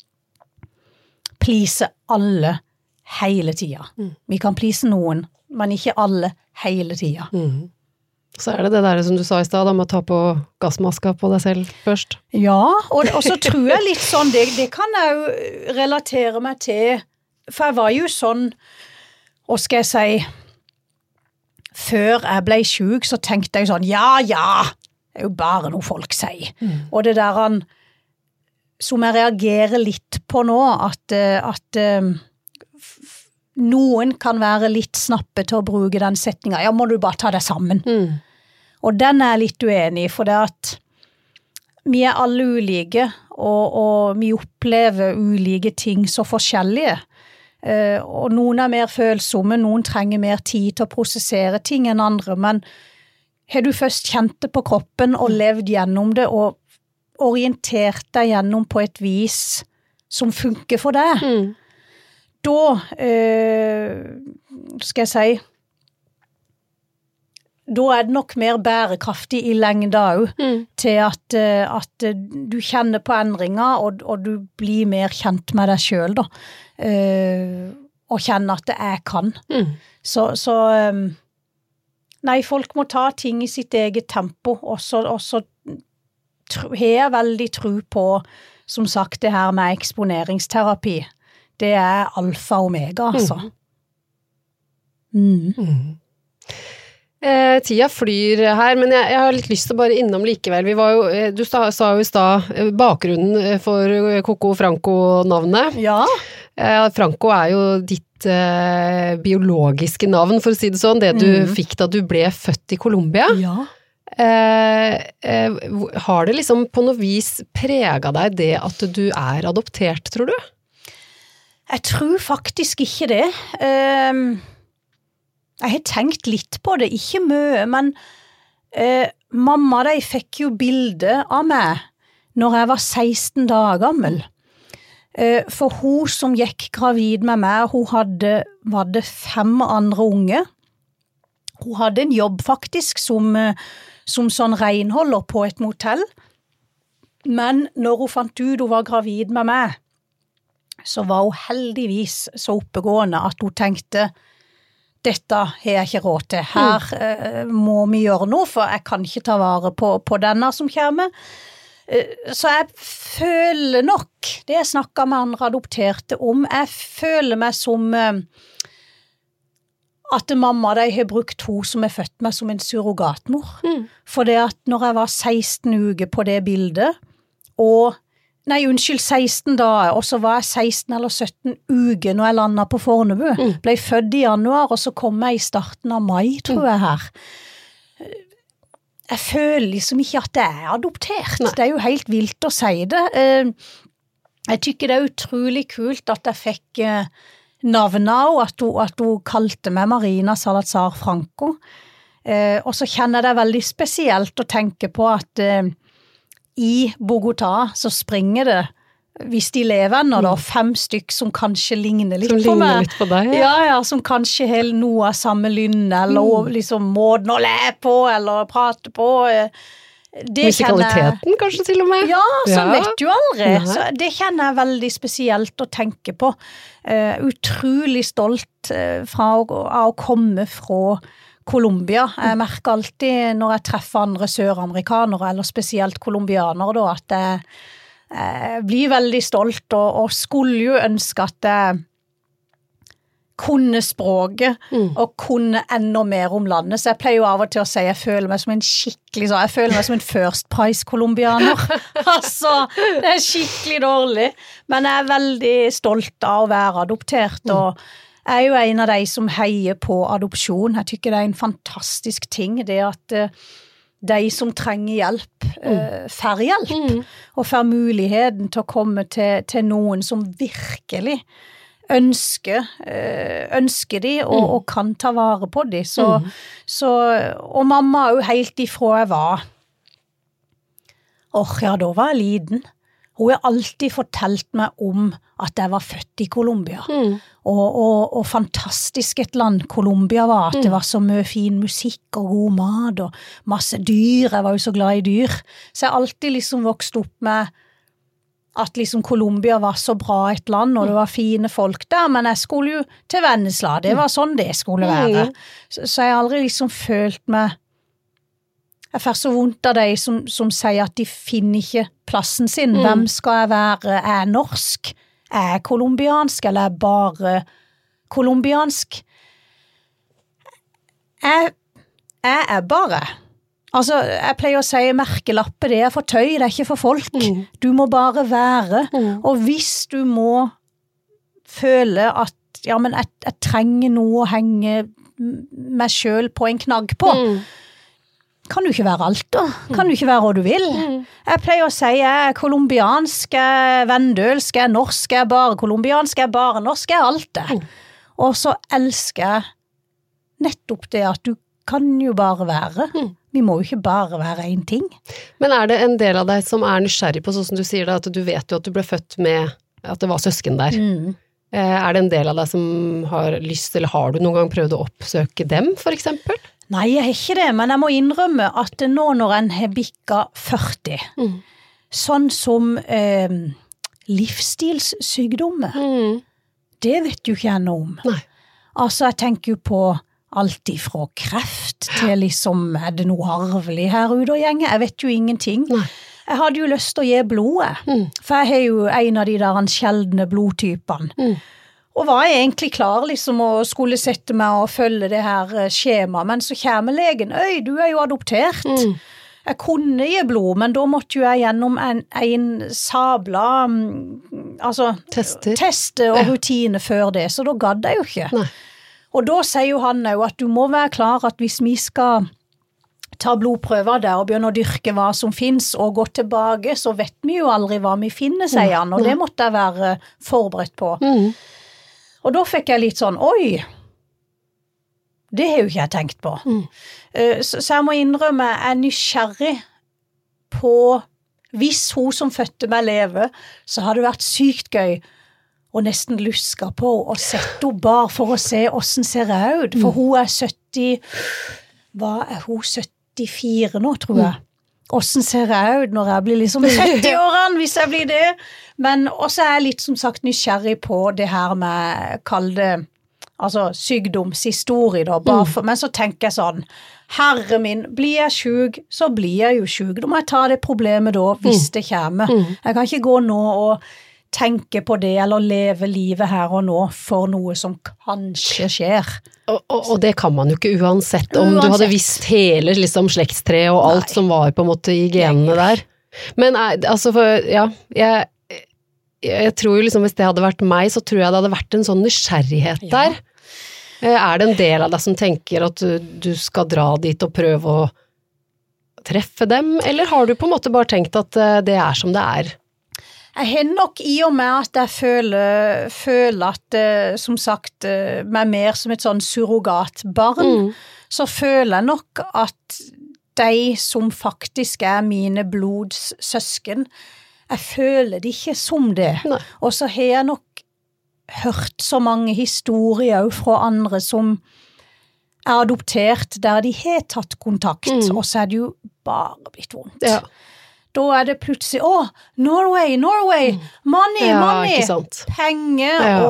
please alle hele tida. Mm. Vi kan please noen, men ikke alle hele tida. Mm. Så er det det der som du sa i sted, om å ta på gassmaska på deg selv først. Ja, og, og så tror jeg litt sånn, det, det kan jeg jo relatere meg til, for jeg var jo sånn, og skal jeg si, før jeg ble syk, så tenkte jeg sånn, ja, ja, det er jo bare noe folk sier. Mm. Og det der han, som jeg reagerer litt på nå, at, at um, noen kan være litt snappe til å bruke den setningen, ja, må du bare ta det sammen. Mm. Og den er jeg litt uenig i, for det at vi er alle ulike, og, og vi opplever ulike ting så forskjellige. Uh, og noen er mer følsomme, noen trenger mer tid til å prosessere ting enn andre, men har du først kjent det på kroppen og levd gjennom det og orientert deg gjennom på et vis som funker for deg, mm. da eh, skal jeg si da er det nok mer bærekraftig i lengda også, mm. til at, at du kjenner på endringer, og, og du blir mer kjent med deg selv da, uh, og kjenner at det jeg kan. Mm. Så, så um, nei, folk må ta ting i sitt eget tempo, og så, og så har jeg veldig tro på, som sagt, det her med eksponeringsterapi. Det er alfa og omega, altså. Mm. Mm. Eh, tida flyr her, men jeg, jeg har litt lyst til å bare innom likevel. Vi var jo, du sa, sa jo i stad bakgrunnen for Coco Franco-navnet. Ja. Eh, Franco er jo ditt eh, biologiske navn, for å si det sånn, det du mm. fikk da du ble født i Colombia. Ja. Eh, eh, har det liksom på noe vis preget deg det at du er adoptert, tror du? Jeg tror faktisk ikke det. Um Jeg har tenkt litt på det, ikke mye, men eh, mamma de fikk jo bilde av meg når jeg var seksten dager gammel. Eh, for hun som gikk gravid med meg, hun hadde, var det fem andre unge. Hun hadde en jobb faktisk som, som sånn renholder på et motell. Men når hun fant ut hun var gravid med meg, så var hun heldigvis så oppegående at hun tenkte dette har jeg ikke råd til. Her uh, må vi gjøre noe, for jeg kan ikke ta vare på, på denne som kommer. Uh, så jeg føler nok, det jeg snakket med andre adopterte om, jeg føler meg som uh, at mamma de har brukt hun som er født meg som en surrogatmor. Mm. For det at når jeg var seksten uker på det bildet, og Nei, unnskyld, seksten dager, og så var jeg seksten eller sytten uker når jeg landet på Fornebu. Mm. Ble født i januar, og så kom jeg i starten av mai, tror jeg her. Jeg føler liksom ikke at jeg er adoptert. Nei. Det er jo helt vilt å si det. Jeg tykker det er utrolig kult at jeg fikk navnet, og at hun, at hun kalte meg Marina Salazar Franco. Og så kjenner jeg det veldig spesielt å tenke på at i Bogotá så springer det, hvis de lever ennå da, fem stykk som kanskje ligner litt som på ligner meg. Litt på deg, ja. Ja, ja, som kanskje har noe av samme lynne, eller mm. liksom måten å le på, eller prate på. Det Musikaliteten jeg, kanskje til og med? Ja, så ja. vet du aldri. Så det kjenner jeg veldig spesielt å tenke på. Uh, utrolig stolt uh, fra å, av å komme fra Colombia. Jeg merker alltid når jeg treffer andre søramerikanere, eller spesielt colombianere, da, at jeg, jeg blir veldig stolt, og, og skulle jo ønske at jeg kunne språket, mm. og kunne enda mer om landet. Så jeg pleier jo av og til å si, jeg føler meg som en skikkelig, så jeg føler meg som en first price colombianer. Altså, det er skikkelig dårlig. Men jeg er veldig stolt av å være adoptert, og jeg er jo en av de som heier på adopsjon. Jeg tykker det er en fantastisk ting, det at uh, de som trenger hjelp, uh, får hjelp, mm. og får muligheten til å komme til, til noen som virkelig ønsker, uh, ønsker de, og, mm. og kan ta vare på de. Så, mm. så, og mamma er jo helt ifra jeg var, åh ja, da var jeg liten. Hun har alltid fortalt meg om at jeg var født i Colombia, mm. og, og, og fantastisk et land Colombia var, at mm. det var så mye fin musikk og god mat, og masse dyr, jeg var jo så glad i dyr. Så jeg har alltid liksom vokst opp med at liksom Colombia var så bra et land, og det var fine folk der, men jeg skulle jo til Vennesla, det var sånn det skulle være. Så, så jeg har aldri liksom følt meg Jeg får så vondt av de som, som sier at de finner ikke plassen sin. Mm. Hvem skal jeg være? Er jeg norsk? Er jeg kolumbiansk? Eller er jeg bare kolumbiansk? Jeg, jeg er bare. Altså, jeg pleier å si merkelappe, det er for tøy, det er ikke for folk. Mm. Du må bare være. Mm. Og hvis du må føle at, ja, men jeg, jeg trenger noe å henge meg selv på en knagg på, mm. kan du ikke være alt da? Kan du ikke være hva du vil? Mm. Jeg pleier å si, jeg er kolumbiansk, jeg er vendølsk, jeg er norsk, jeg er bare kolumbiansk, jeg er bare norsk, jeg er alt det. Mm. Og så elsker jeg nettopp det at du kan jo bare være. Mm. Vi må jo ikke bare være en ting. Men er det en del av deg som er nysgjerrig på, sånn som du sier da, at du vet jo at du ble født med at det var søsken der. Mm. Er det en del av deg som har lyst, eller har du noen gang prøvd å oppsøke dem, for eksempel? Nei, jeg har ikke det, men jeg må innrømme at nå når en har bikket førti, mm. sånn som eh, livsstilssykdommer, mm. det vet jo ikke jeg noe om. Nei. Altså, jeg tenker jo på alt ifra kreft til liksom, er det noe arvelig her ute og gjenge? Jeg vet jo ingenting. Nei. Jeg hadde jo lyst til å gi blodet, mm. for jeg har jo en av de der sjeldne blodtypene. Mm. Og var jeg egentlig klar liksom å skulle sette meg og følge det her skjemaet, men så kommer legen, øy, du er jo adoptert. Mm. Jeg kunne gi blod, men da måtte jo jeg gjennom en, en sabla, altså, Tester. teste og rutine ja. Før det, så da gadd jeg jo ikke. Nei. Og da sier jo han jo at du må være klar at hvis vi skal ta blodprøver der og begynne å dyrke hva som finnes og gå tilbake, så vet vi jo aldri hva vi finner, sier han, og det måtte jeg være forberedt på. Mm. Og da fikk jeg litt sånn, oi, det har jo ikke jeg tenkt på. Mm. Så, så jeg må innrømme, jeg er nysgjerrig på, hvis hun som fødte meg lever, så har det vært sykt gøy og nesten luska på å sette henne bare for å se hvordan ser jeg ut. For hun er sytti, hva er hun, syttifire nå, tror jeg. Hvordan ser jeg ut når jeg blir liksom tretti-årene, hvis jeg blir det. Men også er jeg litt som sagt nysgjerrig på det her med, kall det, altså sykdomshistorie da, bare for, men så tenker jeg sånn, herre min, blir jeg syk, så blir jeg jo syk. Da må jeg ta det problemet da, hvis det kommer. Jeg kan ikke gå nå og tenke på det, eller leve livet her og nå for noe som kanskje skjer. Og, og, og det kan man jo ikke uansett, om uansett. Du hadde visst hele liksom, slektstreet og alt Nei. Som var på en måte i genene der. Men altså, for, ja, jeg, jeg tror jo liksom, hvis det hadde vært meg, så tror jeg det hadde vært en sånn nysgjerrighet ja. Der. Er det en del av deg som tenker at du, du skal dra dit og prøve å treffe dem, eller har du på en måte bare tenkt at det er som det er? Jeg har nok i og med at jeg føler, føler at, uh, som sagt, uh, meg mer som et sånn surrogatbarn, mm. så føler jeg nok at de som faktisk er mine blodssøsken, jeg føler det ikke som det. Nei. Og så har jeg nok hørt så mange historier fra andre som er adoptert, der de har tatt kontakt, mm. og så er det jo bare blitt vondt. Ja. Da er det plutselig, å, Norway, Norway, money, ja, money, penger, ja.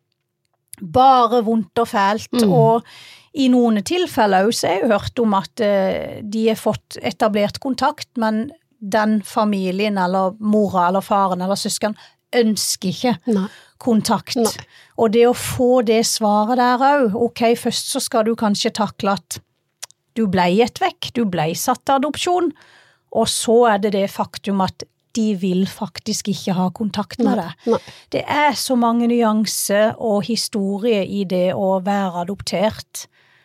Og bare vondt og fælt, mm. og i noen tilfeller så har jeg jo hørt om at uh, de har fått etablert kontakt, men den familien, eller mora, eller faren, eller søsken, ønsker ikke Nei. Kontakt. Nei. Og det å få det svaret der også, ok, først så skal du kanskje takle at du ble et vekk, du ble satt til adopsjon, og så er det det faktum at de vil faktisk ikke ha kontakt med deg. Nei, nei. Det er så mange nyanser og historier i det å være adoptert.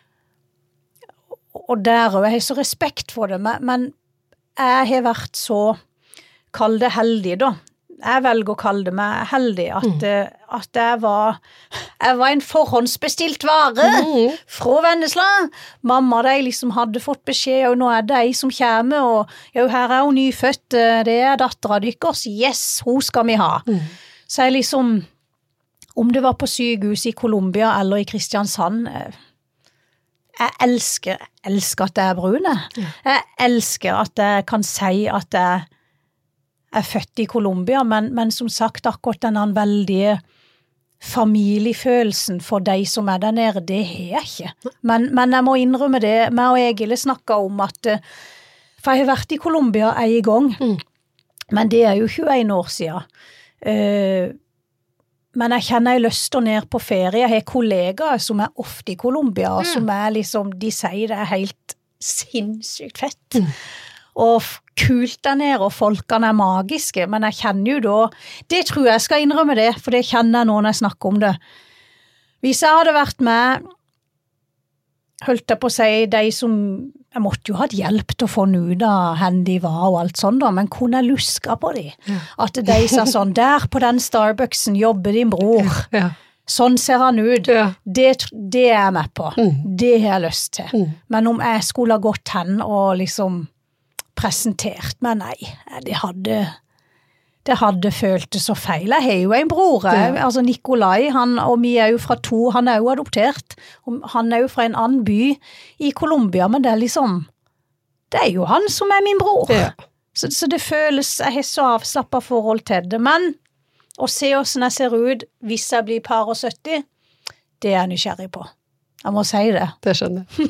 Og der, og jeg har så respekt for det, men jeg har vært så, kall det heldig da. Jeg velger å kalle det meg heldig, at, mm. at jeg, var, jeg var en forhåndsbestilt vare mm. fra Vennesla. Mamma de liksom hadde fått beskjed, og nå er det de som kommer, og jo, her er hun nyfødt, det er datteren dykkers, yes, hun skal vi ha. Mm. Så jeg liksom, om det var på sykehus i Colombia eller i Kristiansand, jeg elsker, elsker at jeg er brune. Mm. Jeg elsker at jeg kan si at jeg er født i Colombia, men, men som sagt, akkurat denne veldige familiefølelsen for de som er der nede, det har jeg ikke. Men, men jeg må innrømme det, meg og Egil snakket om at, for jeg har vært i Colombia en gang, mm. men det er jo tjueen år siden. Uh, men jeg kjenner jeg lyst til å ned på ferie. Jeg har kollegaer som er ofte i Colombia, mm. som er liksom, de sier det er helt sinnssykt fett. Mm. Og kult der nede, og folkene er magiske, men jeg kjenner jo da, det tror jeg skal innrømme det, for det kjenner jeg nå når jeg snakker om det. Hvis jeg hadde vært med, holdt jeg på å si, de som, jeg måtte jo hatt hjelp til å få ut av hvor de var og alt sånt da, men kunne jeg luske på de? Ja. At de sa sånn, der på den Starbucksen jobber din bror. Ja. sånn ser han ut, Ja. det, det er jeg med på, Mm. det har jeg lyst til. Mm. Men om jeg skulle ha gått hen og liksom presentert meg, nei, det hadde, det hadde følt det så feil. Jeg har jo en bror, jeg, Ja. altså Nikolai, han, og vi er jo fra to, han er jo adoptert, og han er jo fra en annen by i Colombia, men det er liksom, det er jo han som er min bror. Ja. Så, så det føles, jeg har så avslappet forhold til det, men å se hvordan jeg ser ut hvis jeg blir par og sytti, det er jeg nysgjerrig på. Jeg må si det. Det skjønner jeg.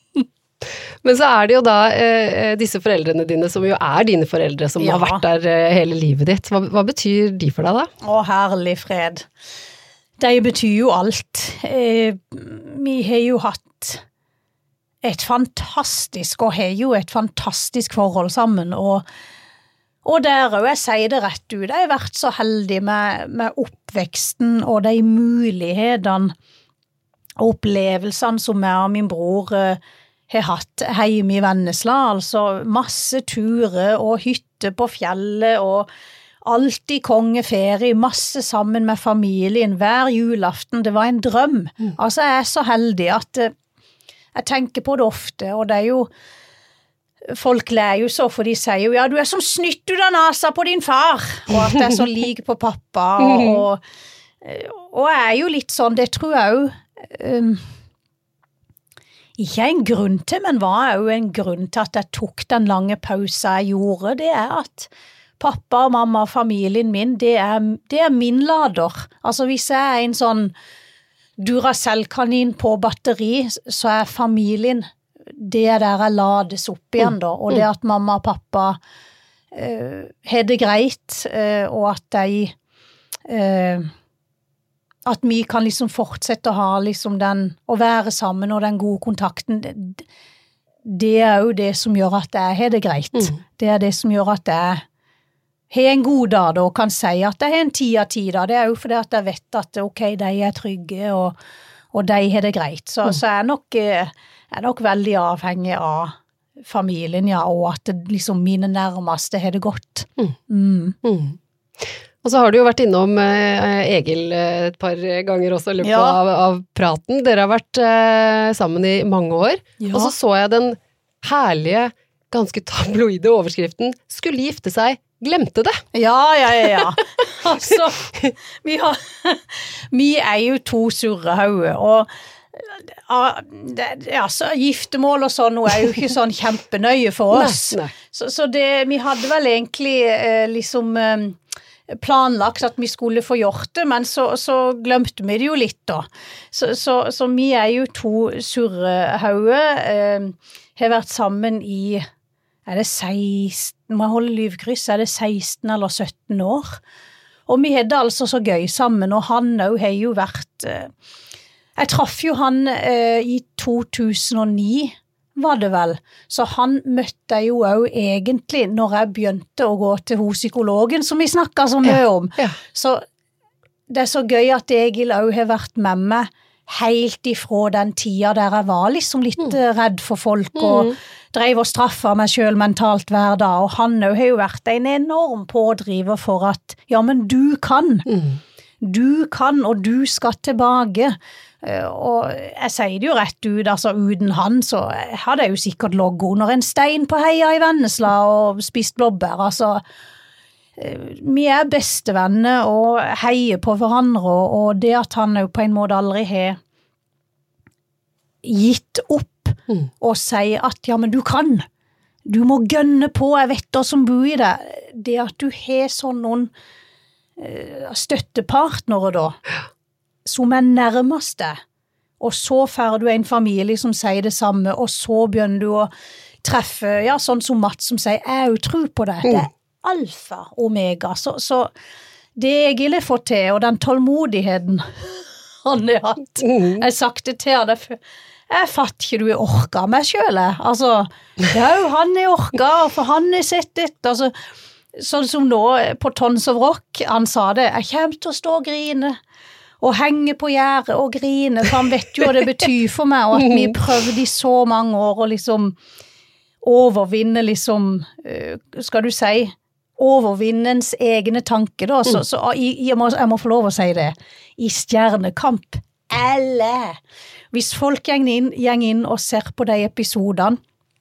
Men så er det jo da eh, disse foreldrene dine, som jo er dine foreldre, som Ja. har vært der eh, hele livet ditt. Hva, hva betyr de for deg da? Å, herlig fred. Det betyr jo alt. Eh, vi har jo hatt et fantastisk, og har jo et fantastisk forhold sammen, og, og der, og jeg sier det rett ut, jeg har vært så heldig med, med oppveksten, og de mulighetene, og opplevelsene som jeg og min bror eh, har hatt hjemme i Vennesla, altså masse turer og hytte på fjellet og alltid kongeferie, masse sammen med familien, hver julaften, det var en drøm. Mm. Altså jeg er så heldig at uh, jeg tenker på det ofte, og det er jo, folk ler jo så, for de sier jo, ja, du er som snytt ut av nasa på din far, og at jeg er så lik på pappa, og, og, og jeg er jo litt sånn, det tror jeg jo, um, ikke en grunn til, men var jo en grunn til at jeg tok den lange pausen jeg gjorde, det er at pappa og mamma og familien min, det er, det er min lader. Altså hvis jeg er en sånn Duracell-kanin på batteri, så er familien, det er der jeg lades opp igjen da, og det at mamma og pappa uh, har det greit, uh, og at de uh, at vi kan liksom fortsette å ha liksom den, å være sammen og den gode kontakten, det, det er jo det som gjør at jeg har det greit. Mm. Det er det som gjør at jeg har en god dag da, og kan si at jeg har en ti av ti da. Det er jo fordi at jeg vet at ok, de er trygge, og, og de har det greit. Så, mm. så jeg er nok, jeg er nok veldig avhengig av familien, ja, og at det, liksom mine nærmeste har det godt. Mm. Mm. Mm. Og så har du jo vært innom eh, Egil et par ganger også i løpet Ja. av, av praten. Dere har vært eh, sammen i mange år. Ja. Og så så jeg den herlige, ganske tabloide overskriften «Skulle gifte seg, glemte det». Ja, ja, ja, ja. Altså, vi, har, vi er jo to surrehauer, og ja, det, altså, giftermål og sånn, nå er jo ikke sånn kjempenøye for oss. Nei, nei. Så, så det, vi hadde vel egentlig eh, liksom eh, planlagt at vi skulle få gjort det, men så, så glemte vi det jo litt da. Så, så, så vi er jo to surrehauer, eh, har vært sammen i, er det seksten, må jeg holde livkryss, er det seksten eller sytten år? Og vi hadde altså så gøy sammen, og han også har jo vært, eh, jeg traff jo han eh, i to tusen og ni, var det vel. Så han møtte jeg jo også egentlig når jeg begynte å gå til hos psykologen, som vi snakket så mye om. Ja. Så det er så gøy at Egil også har vært med meg helt ifra den tida der jeg var liksom litt mm. redd for folk, og mm. drev og straffet meg selv mentalt hver dag, og han også har jo vært en enorm pådriver for at, ja, men du kan. Mm. Du kan, og du skal tilbake. Og jeg sier det jo rett ut, altså uten han så hadde jeg jo sikkert logget under en stein på heia i Vennesla og spist blåbær, altså vi er bestevenner og heier på hverandre, og det at han jo på en måte aldri har gitt opp mm. og sier at ja, men du kan, du må gønne på, jeg vet hva som bor i det, det at du har sånn noen støttepartnere da, som er nærmeste, og så får du en familie som sier det samme, og så begynner du å treffe, ja, sånn som Mats som sier, jeg jo tror på det, mm. det er alfa, omega, så, så det Egil har fått til, og den tålmodigheten han har hatt, mm. jeg har sagt det til han, jeg fatter ikke du er orket meg selv, altså, ja, han er orket, for han har sett dette, altså, sånn som nå på Tons of Rock, han sa det, jeg kommer til å stå og grine, og henge på gjerdet og grine, for han vet jo hva det betyr for meg, og at vi prøvde i så mange år å liksom overvinne liksom, skal du si, overvinnens egne tanker, da, så, så jeg, jeg, må, jeg må få lov å si det, i Stjernekamp, eller hvis folk gjeng inn, gjeng inn og ser på de episodene,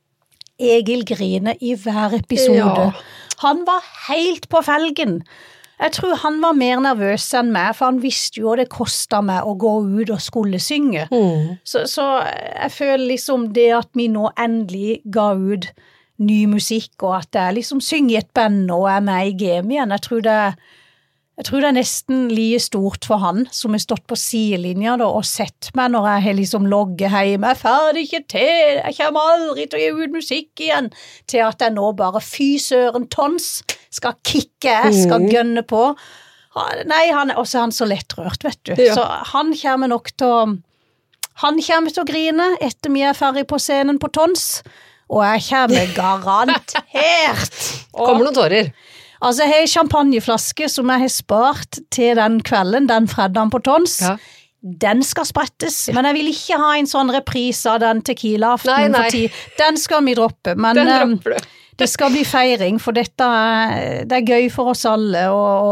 Egil griner i hver episode. Ja. Han var helt på felgen. Jeg tror han var mer nervøs enn meg, for han visste jo det kostet meg å gå ut og skulle synge. Mm. Så, så jeg føler liksom det at vi nå endelig ga ut ny musikk, og at jeg liksom synger i et band og er med i game igjen. Jeg tror det, jeg tror det er nesten like stort for han, som har stått på sidelinja da, og sett meg når jeg har liksom logget hjem. Jeg er ferdig ikke til, jeg kommer aldri til å gi ut musikk igjen, til at jeg nå bare fy søren tons skal kicke, skal gønne på. Nei, han, også er han så lettrørt, vet du. Ja. Så han kommer nok til å, han kommer til å grine etter vi er ferdig på scenen på tons, og jeg kommer garantert. Kommer noen tårer? Altså, jeg har en champagneflaske som jeg har spart til den kvelden, den fredagen på tons. Ja. Den skal sprettes, men jeg vil ikke ha en sånn reprise av den tequila-aften for tid. Den skal vi droppe, men den dropper du. Det skal bli feiring, for dette er, det er gøy for oss alle, og,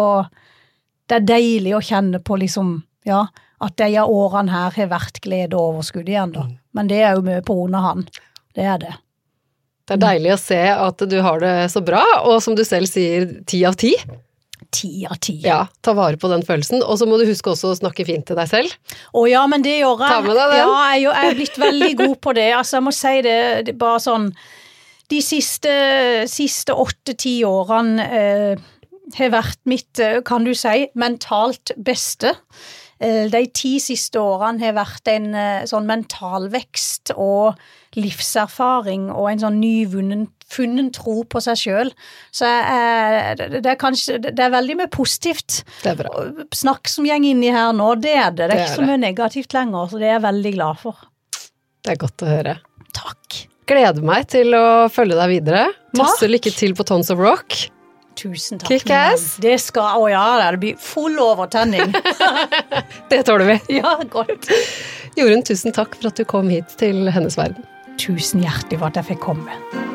og det er deilig å kjenne på liksom, ja, at de årene her har vært glede og overskudd igjen da. Men det er jo mye på under han. Det er det. Det er deilig å se at du har det så bra, og som du selv sier, ti av ti. Ti av ti. Ja, ta vare på den følelsen, og så må du huske også å snakke fint til deg selv. Å ja, men det gjør jeg. Ta med deg den. Ja, jeg, jeg er blitt veldig god på det. Altså, jeg må si det, det er bare sånn, de siste, siste åtte-ti årene eh, har vært mitt, kan du si, mentalt beste. Eh, de ti siste årene har vært en eh, sånn mentalvekst og livserfaring og en sånn nyvunnen funnen tro på seg selv. Så eh, det, det er kanskje, det er veldig mye positivt. Det er bra. Snakk som gjeng inni her nå, det er det. Det er, det er ikke så mye negativt lenger, så det er jeg veldig glad for. Det er godt å høre. Takk. Gleder meg til å følge deg videre. Masse Takk. Lykke til på Tons of Rock. Tusen takk. Kick-ass. Det skal, å ja, det blir full overtenning. Det tåler vi. Ja, godt. Jorunn, tusen takk for at du kom hit til Hennes Verden. Tusen hjertelig for at jeg fikk komme.